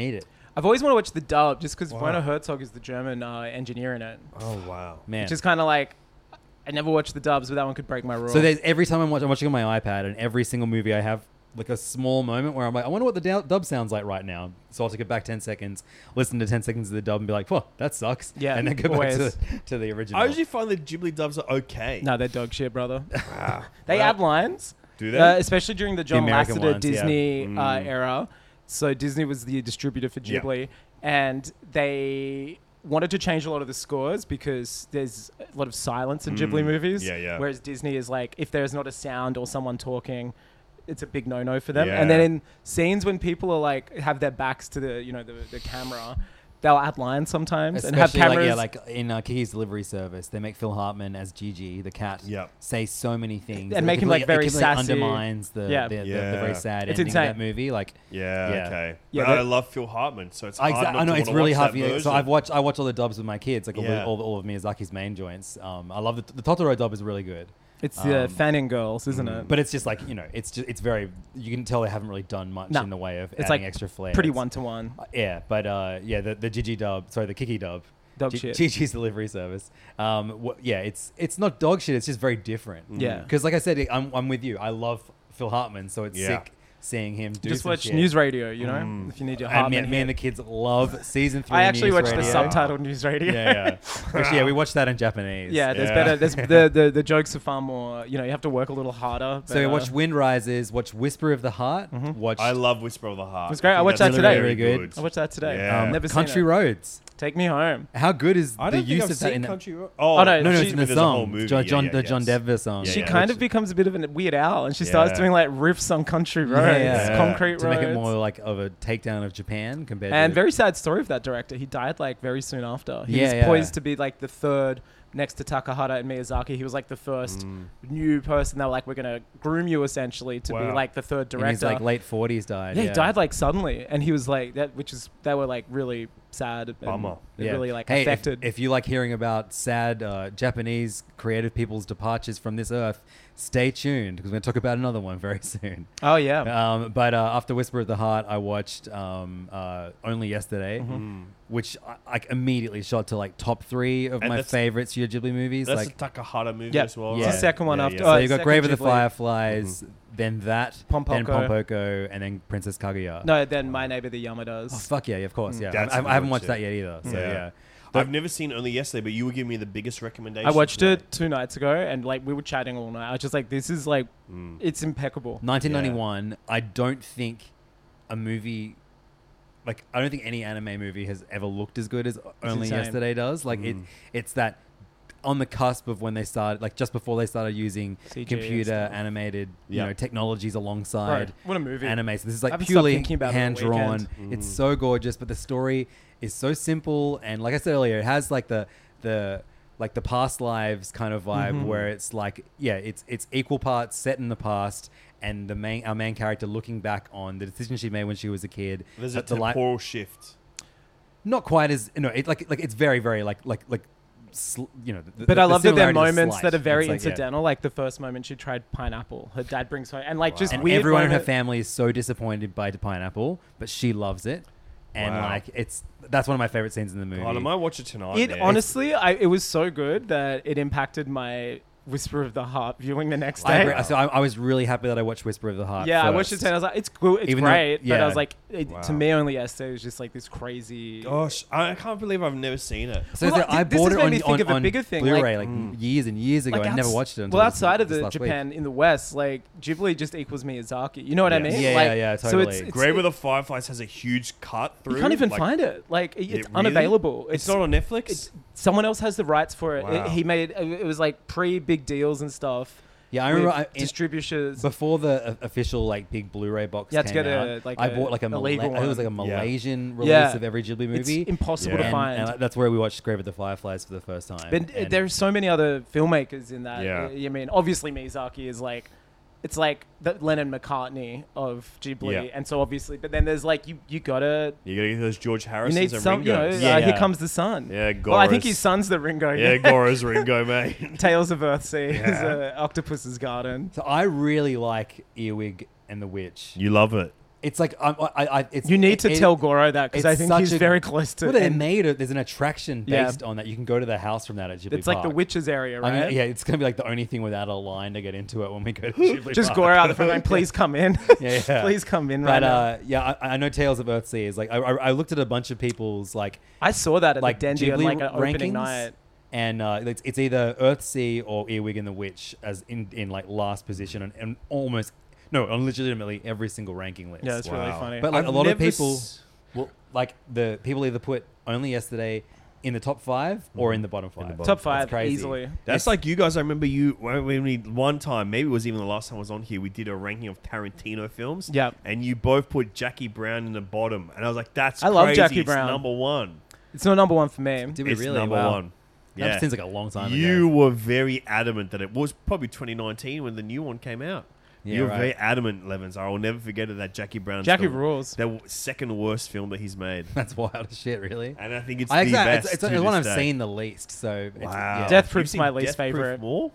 I've always wanted to watch the dub just because Wow. Werner Herzog is the German uh, engineer in it. Oh wow. Man. Which is kind of like, I never watched the dubs, but that one could break my rule. So there's every time I'm, watch, I'm watching on my iPad, and every single movie I have like a small moment where I'm like, I wonder what the dou- dub sounds like right now. So I'll take it back ten seconds, listen to ten seconds of the dub, and be like, "Whoa, that sucks." Yeah, and then go always. back to, to the original. I usually find the Ghibli dubs are okay. No, they're dog shit, brother. Wow. They Well, add lines. Do they? Uh, especially during the John American Lasseter ones, yeah. Disney Mm. uh, era. So Disney was the distributor for Yeah. Ghibli, and they wanted to change a lot of the scores because there's a lot of silence in Ghibli Mm. movies. Yeah, yeah. Whereas Disney is like, if there's not a sound or someone talking, it's a big no-no for them. Yeah. And then in scenes when people are like have their backs to the you know the, the camera, they'll add lines sometimes and have Especially cameras. like, yeah, like in uh, Kiki's Delivery Service, they make Phil Hartman as Gigi, the cat, Yep. say so many things. And that make him, completely- like, very it completely sassy. undermines the, Yeah. the, the, the Yeah. very sad It's ending insane. of that movie. Like, Yeah, Yeah. okay. Yeah, but that- I love Phil Hartman, so it's I, hard exa- not I know to it's wanna really watch hard that for you. So version. I've watched I watch all the dubs with my kids, like all, Yeah. the, all, the- all of Miyazaki's main joints. Um, I love the, the Totoro dub is really good. it's the um, fanning girls, isn't it? But it's just like, you know, it's just it's very, you can tell they haven't really done much No. in the way of It's adding like extra flair. pretty It's- one to one. uh, Yeah, but uh, yeah, the the Gigi dub, sorry, the Kiki dub, Dog G- shit. Gigi's Delivery Service. Um, wh- yeah, it's it's not dog shit. It's just very different. Yeah. because like I said, I'm I'm with you. I love Phil Hartman, so it's Yeah. sick seeing him do Just some watch shit. news radio, you know, Mm. if you need your And me, Hartman and me and the hit. kids love season three. I actually news watched the radio. subtitled news radio. Yeah, yeah. Actually, yeah, we watched that in Japanese. Yeah, there's Yeah. better. There's the, the the jokes are far more. You know, you have to work a little harder. So we but, uh, watched Wind Rises, watched Whisper of the Heart, watched I love Whisper of the Heart. It's great. I think watched that's that today. very Really good. I watched that today. Yeah. Um, Never Country seen it. Roads. Take me home. How good is I the don't think use I've of that seen in the Country Road. Oh, no, No, no, she- it's in the there's a whole song. movie. John, Yeah, John, yeah, the John yes. Denver song. Yeah, She yeah. kind Which- of becomes a bit of a Weird Al, and she starts Yeah. doing like riffs on country roads, Yeah. concrete to roads. make it more like of a takedown of Japan compared And to very sad story of that director. He died like very soon after. He Yeah, was yeah. poised to be like the third next to Takahata and Miyazaki. He was like the first Mm. new person. They were like, we're gonna groom you essentially to be Wow. like the third in his director. like late forties died. yeah, he died like suddenly, and he was like that, which is they were like really sad. And Bummer. It Yeah. really like hey, if- affected. If, you like hearing about sad uh, Japanese creative people's departures from this earth, stay tuned because we're going to talk about another one very soon. oh yeah, Um, but uh, after Whisper of the Heart, I watched um, uh, Only Yesterday, Mm-hmm. which I, like immediately shot to like top three of And my that's- favorite Studio Ghibli movies. That's like, a Takahata movie Yeah. as well. It's the right? second one Yeah, after- yeah. Oh, so you got second Grave of the Ghibli. Fireflies, then that, then Pompoko. Pompoko, and then Princess Kaguya. no, then My Neighbor the Yamadas. Oh fuck yeah, of course, yeah. That's I, a I good haven't one watched too. that yet either. So Yeah. yeah. I've never seen Only Yesterday, but you were giving me the biggest recommendation. I watched today. it two nights ago, and like we were chatting all night. I was just like, this is like, Mm. it's impeccable. nineteen ninety-one, I don't think a movie, like, I don't think any anime movie has ever looked as good as Only insane. Yesterday does. Like, it, Mm. it's that on the cusp of when they started, like, just before they started using C G and computer stuff. animated, you Yeah. know, technologies alongside Bro, what a movie. anime. So this is I like haven't stopped purely thinking about it all hand drawn. weekend. It's Mm. so gorgeous, but the story is so simple. And like I said earlier, it has like the the like the past lives kind of vibe Mhm. where it's like, yeah, it's it's equal parts set in the past, and the main our main character looking back on the decision she made when she was a kid. There's a at the li- temporal shift. not quite as you know, it like like it's very very like like like. Sl- you know, the, But the, I the love that there are similarities moments slight. that are very It's like, yeah. incidental. Like the first moment she tried pineapple, her dad brings home, and like just And weird everyone in her moment- family is so disappointed by the pineapple, but she loves it, and Wow. like it's that's one of my favorite scenes in the movie. God, I might watch it tonight. It man. honestly, I, it was so good that it impacted my Whisper of the Heart viewing the next I, day. agree. So I, I was really happy that I watched Whisper of the Heart. yeah, I first. watched it and I was like, it's cool, it's Even though- great, but yeah. I was like, it, Wow. to me, Only Yesterday was just like this crazy. Gosh, I can't believe I've never seen it. So Well, there- like, I this bought has it made on, me think on, of a on bigger thing, Blu-ray like- like, Mm. years and years ago. Like, I never outs- watched it. Until Well, this- outside of this the last week. Japan in the West, like Ghibli just equals Miyazaki. You know what I Yes. mean? Yeah, like, yeah, yeah, So it's, totally. it's Grave of the Fireflies has a huge cut through. you can't even like- find it. Like it- it's It really? unavailable. It's, not on Netflix. It's, someone else has the rights for it. Wow. it he made it was like pre big deals and stuff. Yeah, I with remember I, in- distributors. before the uh, official like big Blu-ray box You had to came get a- out. like I a bought like a, Mala- illegal I think it was like a one. Yeah. Malaysian release Yeah. of every Ghibli it's movie. impossible Yeah. to and, find. and that's where we watched Grave of the Fireflies for the first time. but uh, And- there's so many other filmmakers in that. Yeah. Uh, I mean, obviously Miyazaki is like, it's like the Lennon McCartney of Ghibli, Yeah. and so obviously, but then there's like you you gotta you gotta get those George you Harrisons need and some you know Ringos. Yeah, uh, yeah. Here Comes the Sun. Yeah, Well, I think Goro's- his son's the Ringo. Yeah, Goro's Ringo, mate. Tales of Earthsea is Yeah. uh, Octopus's Garden. so I really like Earwig and the Witch. You love it. It's like um, I, I, it's, You need it- to it- tell Goro that because it's I think such he's a- very close to. Well, they and made it. There's an attraction Yeah. based on that. You can go to the house from that at Ghibli It's like the Park. witches area, I right? mean, yeah, it's gonna be like the only thing without a line to get into it when we go to Ghibli Just Park. Goro out the front going, please come in. Yeah, yeah. Please come in But right now. uh, yeah, I, I know Tales of Earthsea is like I, I, I looked at a bunch of people's like I saw that at like the Dendy on Ghibli like an rankings, opening night. and uh, it's, it's either Earthsea or Earwig and the Witch as in, in like last position and, and almost no, on legitimately every single ranking list. Yeah, it's really Wow. funny. But like I've a lot of never people, s- well, like the people either put Only Yesterday in the top five or in the bottom five. bottom Top That's five crazy. easily. That's like you guys. I remember you when when we one time, maybe it was even the last time I was on here. We did a ranking of Tarantino films. Yep. and you both put Jackie Brown in the bottom, and I was like, "That's I love crazy. Jackie It's Brown. number one. It's not number one for me. Did we It's really? number Wow. one." That Yeah, seems like a long time you ago. were very adamant that it was probably twenty nineteen when the new one came out. Yeah, you were right. very adamant, Levins. I will never forget it, that Jackie Brown. Jackie film, rules. The w- second worst film that he's made, That's wild as shit, really. and I think it's I the exactly, best. it's, it's, to it's one I've this day. seen the least. So it's, Wow, yeah. Death You've Proof's seen my least Death Proof favorite. More?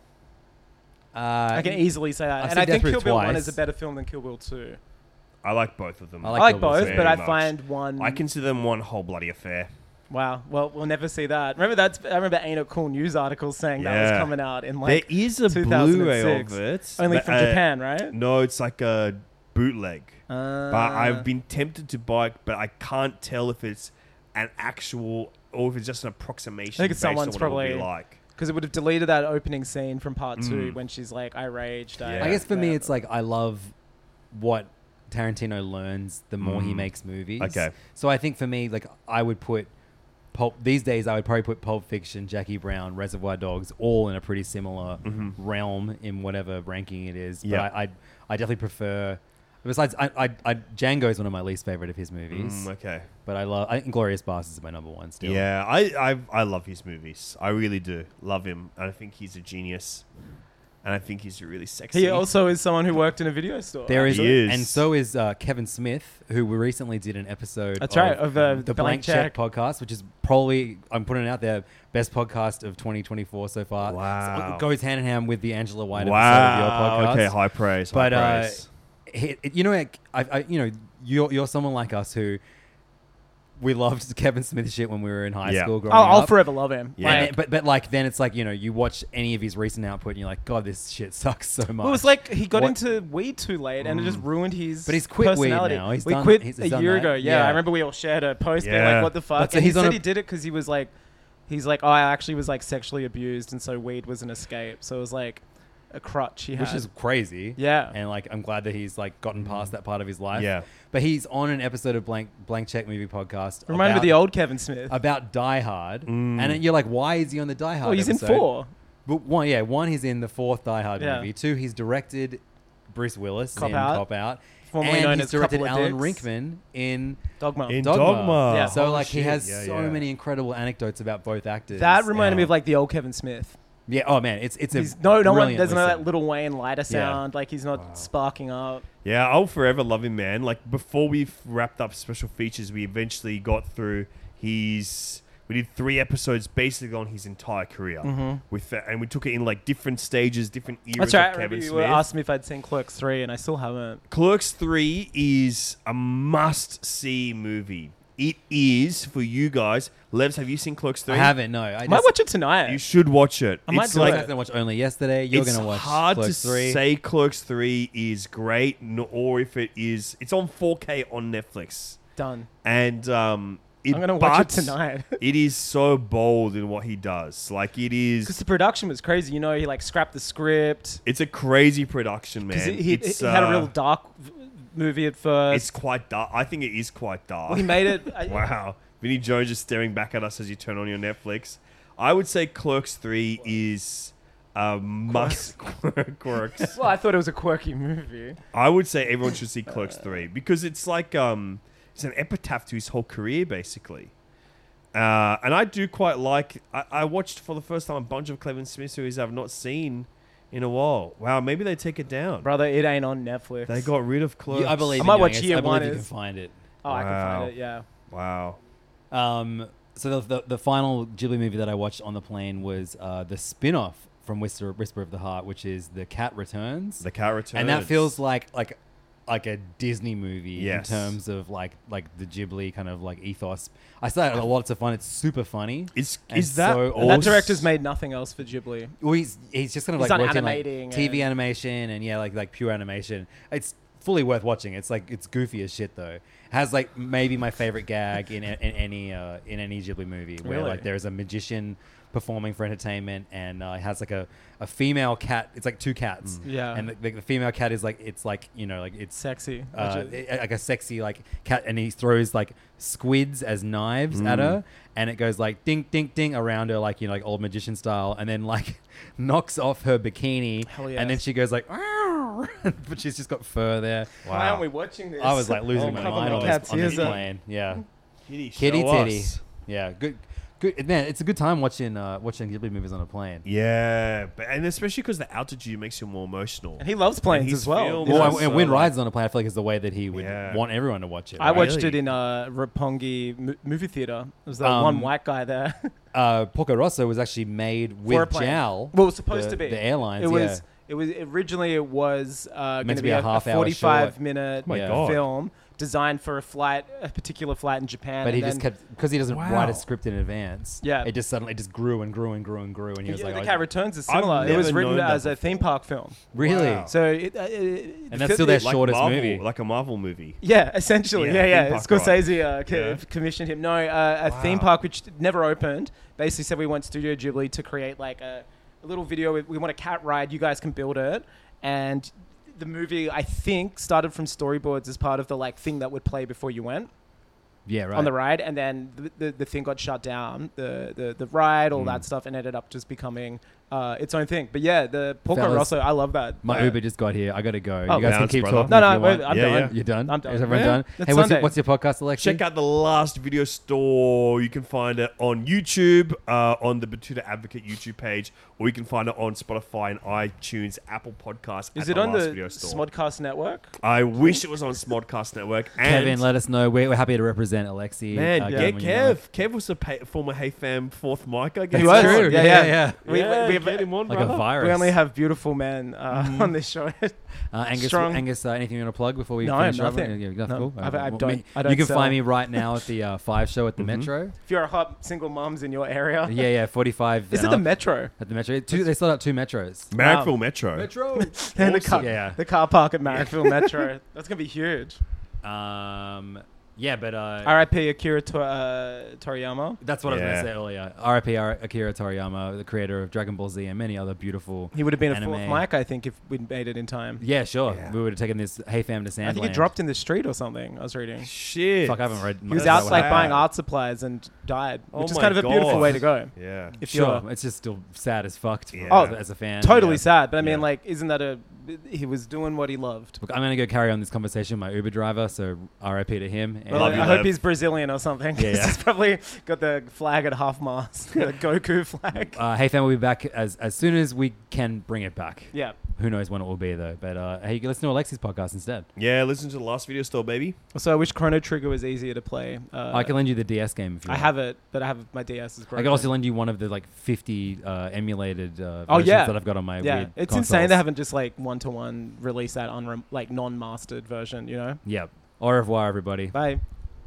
Uh, I can easily say that. I've and seen I Death think Proof Kill Bill one twice. is a better film than Kill Bill two. I like both of them. I I like like, Kill Bill both, very but I much. find one... I consider them one whole bloody affair. Wow. Well, we'll never see that. Remember that's. I remember Ain't It Cool news articles saying that was Yeah. coming out in like there is a two thousand Blu-ray six. of it, Only but, from uh, Japan, right? No, it's like a bootleg. Uh, But I've been tempted to buy it, but I can't tell if it's an actual or if it's just an approximation. I think it's based on someone's what it would be probably- like. because it would have deleted that opening scene from part two Mm. when she's like, "I raged." I, Yeah. I guess for me, yeah. it's like I love what Tarantino learns the more he Mm. makes movies. Okay. So I think for me, like I would put Pulp these days. I would probably put Pulp Fiction, Jackie Brown, Reservoir Dogs, all in a pretty similar Mhm. realm in whatever ranking it is. Yeah. But I, I, I definitely prefer. Besides, I, I, I, Django is one of my least favorite of his movies. Mm, okay. But I love. I think Glorious Bastards is my number one still. Yeah, I, I I love his movies. I really do love him. And I think he's a genius, and I think he's really sexy. He also is someone who worked in a video store. There is, He is. and so is uh, Kevin Smith, who we recently did an episode. That's of right, of the- the Blank Blank Check Check. podcast, which is probably I'm putting it out there best podcast of twenty twenty-four so far. Wow. So it goes hand in hand with the Angela White episode wow. of your podcast. Okay, high praise. High But uh, praise. he, you know, like, I, I, you know, you're you're someone like us who we loved Kevin Smith shit when we were in high Yeah. school. Growing I'll, I'll up. forever love him. Yeah. Like, And- but but like then it's like, you know, you watch any of his recent output and you're like, God, this shit sucks so much. well, it was like he got What- into weed too late, and it just ruined his. But he's quit weed personality. now. He's we done- quit he's- a he's done year that. ago. Yeah, Yeah. I remember we all shared a post being Yeah. like, "What the fuck?" But so and he he's on said a- he did it because he was like, he's like, "Oh, I actually was like sexually abused, and so weed was an escape." So it was like a crutch he had. which is crazy. Yeah. And like I'm glad that he's like gotten past that part of his life. Yeah. But he's on an episode of Blank Blank Check Movie Podcast. Reminded me about, of the old Kevin Smith. about Die Hard. Mm. And you're like, why is he on the Die Hard oh, he's episode? in four. But one, yeah, one, he's in the fourth Die Hard Yeah. movie. Two, he's directed Bruce Willis Cop in Out. Cop Out. Formerly and known he's as directed Couple of Alan Dicks. Rickman in Dogma. In Dogma. Dogma. Yeah. So Oh, like he shit. has Yeah, so yeah. many incredible anecdotes about both actors. that reminded me Yeah. of like the old Kevin Smith. Yeah. Oh man, it's it's a He's, no, no one. brilliant There's no listen. that Little Wayne lighter sound. Like he's not Wow. sparking up. Yeah, I'll forever love him, man. Like before we wrapped up special features, we eventually got through his. We did three episodes basically on his entire career, Mhm. with that, and we took it in like different stages, different eras That's right. I of remember Kevin you Smith. were asking me if I'd seen Clerks three, and I still haven't. Clerks three is a must-see movie. It is for you guys. Levs, have you seen Clerks three? I haven't. No, I, I just, might watch it tonight. You should watch it. I might it's do I like was gonna watch Only Yesterday. You're it's gonna watch hard Clerks to three. say Clerks three is great, no, or if it is. It's on four K on Netflix, Done. and um, it, I'm gonna watch it but tonight. It is so bold in what he does. Like it Because is. the production was crazy. You know, he like scrapped the script. It's a crazy production, Because man. he, he, it's, he had a uh, real dark v- movie at first. It's quite dark. I think it is quite dark. well, he made it. I, Wow. Vinny Jones is staring back at us as you turn on your Netflix. I would say Clerks three is a must. Quirks. Well, I thought it was a quirky movie. I would say everyone should see Clerks three because it's like um, it's an epitaph to his whole career, basically. Uh, and I do quite like. I, I watched for the first time a bunch of Kevin Smith movies I've not seen in a while. Wow, maybe they take it down. Brother, it ain't on Netflix. They got rid of Clerks. You- I believe. I in might you, watch Angus. Year I believe One you can is- find it. Oh, I can Wow. find it, yeah. Wow. Um, so the, the the final Ghibli movie that I watched on the plane was uh, the spin-off from Whisper, Whisper of the Heart, which is The Cat Returns. The Cat Returns. And that feels like like like a Disney movie Yes. in terms of like like the Ghibli kind of like ethos. I still had lots of fun. It's super funny. Is and is that so And that awesome. director's made nothing else for Ghibli. Well, he's he's just kind of He's like done worked in, like, animating T V and- animation and yeah, like like pure animation. It's fully worth watching. It's like it's goofy as shit though. Has like maybe my favorite gag in, in any uh, in any Ghibli movie where Really? like there's a magician performing for entertainment and uh, it has like a, a female cat. It's like two cats. Yeah. And the, the, the female cat is like it's like you know like it's Sexy. uh, Which is- i- like a sexy like cat, and he throws like squids as knives at her, and it goes like ding ding ding around her like you know like old magician style, and then like knocks off her bikini, Hell and then yes. she goes like, but she's just got fur there. Why aren't we watching this? I was like losing Oh, my cover mind my on cat's this, on this ears up. plane. Yeah, Kitty, kitty show titty. us. Yeah, good, good man. It's a good time watching uh, watching Ghibli movies on a plane. Yeah, but, and especially because the altitude makes you more emotional. And he loves planes he's as well. filmed- You know? Well, Yeah, and so, Wind like- Rides on a plane, I feel like is the way that he would Yeah. want everyone to watch it. I right? watched Really? it in a Roppongi mo- movie theater. There was that Um, one white guy there. uh, Porco Rosso was actually made For a with plane. JAL. Well, it was supposed the- to be. the airlines. It was. yeah. It was originally. It was uh, going to to be be a a, half hour forty-five short. minute Oh my Yeah. God. film designed for a flight, a particular flight in Japan. But and he just then- kept because he doesn't Wow. write a script in advance. Yeah. it just suddenly it just grew and grew and grew and grew, and he was Yeah, like, the oh, Cat Returns is I've similar. It was never written known that as a before. theme park film. really? Wow. So, it, uh, it, And that's still their Like shortest Marvel, movie. like a Marvel movie. Yeah, essentially. Yeah, Yeah, yeah. theme park Scorsese uh, co- Yeah. commissioned him. No, uh, a Wow. theme park which never opened. Basically said we want Studio Ghibli to create like a, a little video. We, we want a cat ride. You guys can build it. And the movie, I think, started from storyboards as part of the like thing that would play before you went yeah, right. on the ride, and then the, the the thing got shut down. The the the ride, all Mm. that stuff, and ended up just becoming uh, its own thing. But yeah, the Porco Fellas, Rosso, I love that. My Uh, Uber just got here. I gotta go. Oh, you guys can bounce, keep brother. talking. No, if no, you wait, want. I'm Yeah, done. yeah. You're done. I'm done. Is everyone Yeah, done? it's Hey, what's Sunday. your, what's your podcast, Alexi? Check out the last video store. You can find it on YouTube, uh, on the Batuta Advocate YouTube page, or you can find it on Spotify and iTunes, Apple Podcasts. Is at it the on last the video store. Smodcast network? I wish it was on Smodcast Network. And Kevin, let us know. We're, we're happy to represent Alexi. man, uh, get Kevin, you know. Kev. Kev was a pa- former Hey Fam fourth mic, I guess. He was. true. Yeah, Yeah, yeah. yeah. We, Yeah, we, have, get him on, Like a brother. virus. we only have beautiful men uh, on this show. Uh, Angus, Strong. Angus uh, anything you want to plug before we No, finish up? nothing. Yeah, nothing. No, Cool. I- I Well, don't- me- I don't You can sell. find me right now at the uh, Five Show at the Metro. If you're a hot single mums in your area, Yeah, yeah, forty-five. is and it the up Metro? at the Metro? Two, they sold out two Metros. Marrickville Metro. Metro. And the, car, Yeah. the car park at Marrickville Metro. That's gonna be huge. Um, yeah, but uh, R I P Akira to- uh, Toriyama. that's what I was Yeah. going to say earlier. R I P Akira Toriyama, the creator of Dragon Ball Z and many other beautiful. He would have been a Anime. fourth mic, I think, if we'd made it in time. Yeah, sure. Yeah. We would have taken this Hey Fam to Sandland. I think he dropped in the street or something. I was reading. Shit. Fuck, I haven't read. He was that's out what like happened. buying art supplies and died, Oh which is my kind of a beautiful God. way to go. Yeah. If Sure, you're it's just still sad as fuck. Yeah. Oh, as, as a fan. totally Yeah. sad, but I mean, Yeah. like, isn't that a? He was doing what he loved. Look, I'm gonna go carry on this conversation with my Uber driver, so R I P to him. And Well, Love I you, hope Lev. he's Brazilian or something. 'cause Yeah, yeah. He's probably got the flag at half mast, the Goku flag. uh, Hey Fam will be back as as soon as we can bring it back. Yeah. Who knows when it will be though? But uh, hey, you can listen to Alexi's podcast instead. Yeah, listen to the last video store, baby. So I wish Chrono Trigger was easier to play. Uh, I can lend you the D S game if you I want. have it, but I have my D S is I broken. can also lend you one of the like fifty uh, emulated uh, Oh, versions yeah. that I've got on my yeah, weird it's consoles. insane they haven't just like one to one released that on like non-mastered version. You know. Yep. Au revoir, everybody. Bye.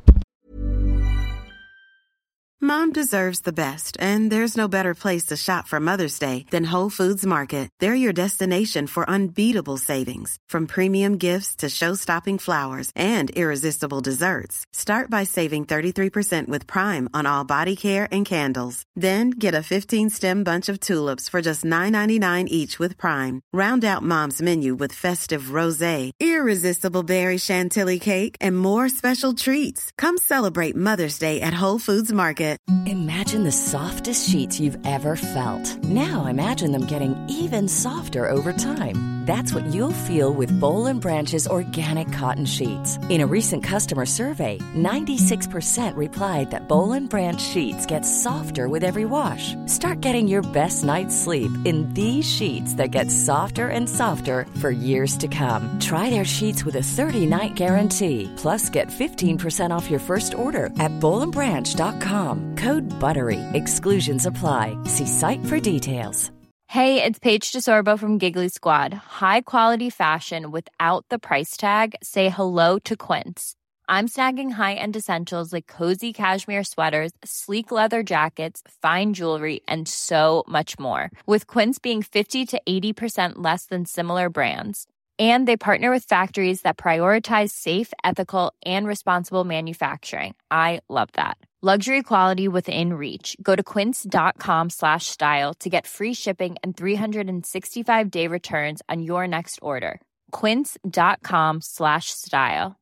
Mom deserves the best, and there's no better place to shop for Mother's Day than Whole Foods Market. They're your destination for unbeatable savings, from premium gifts to show-stopping flowers and irresistible desserts. Start by saving thirty-three percent with Prime on all body care and candles. Then get a fifteen-stem bunch of tulips for just nine ninety-nine each with Prime. Round out Mom's menu with festive rosé, irresistible berry chantilly cake, and more special treats. Come celebrate Mother's Day at Whole Foods Market. Imagine the softest sheets you've ever felt. Now imagine them getting even softer over time. That's what you'll feel with Boll and Branch's organic cotton sheets. In a recent customer survey, ninety-six percent replied that Boll and Branch sheets get softer with every wash. Start getting your best night's sleep in these sheets that get softer and softer for years to come. Try their sheets with a thirty-night guarantee. Plus, get fifteen percent off your first order at boll and branch dot com. Code BUTTERY. Exclusions apply. See site for details. Hey, it's Paige DeSorbo from Giggly Squad. High quality fashion without the price tag. Say hello to Quince. I'm snagging high-end essentials like cozy cashmere sweaters, sleek leather jackets, fine jewelry, and so much more. With Quince being fifty to eighty percent less than similar brands. And they partner with factories that prioritize safe, ethical, and responsible manufacturing. I love that. Luxury quality within reach. Go to quince.com slash style to get free shipping and three sixty-five day returns on your next order. Quince.com slash style.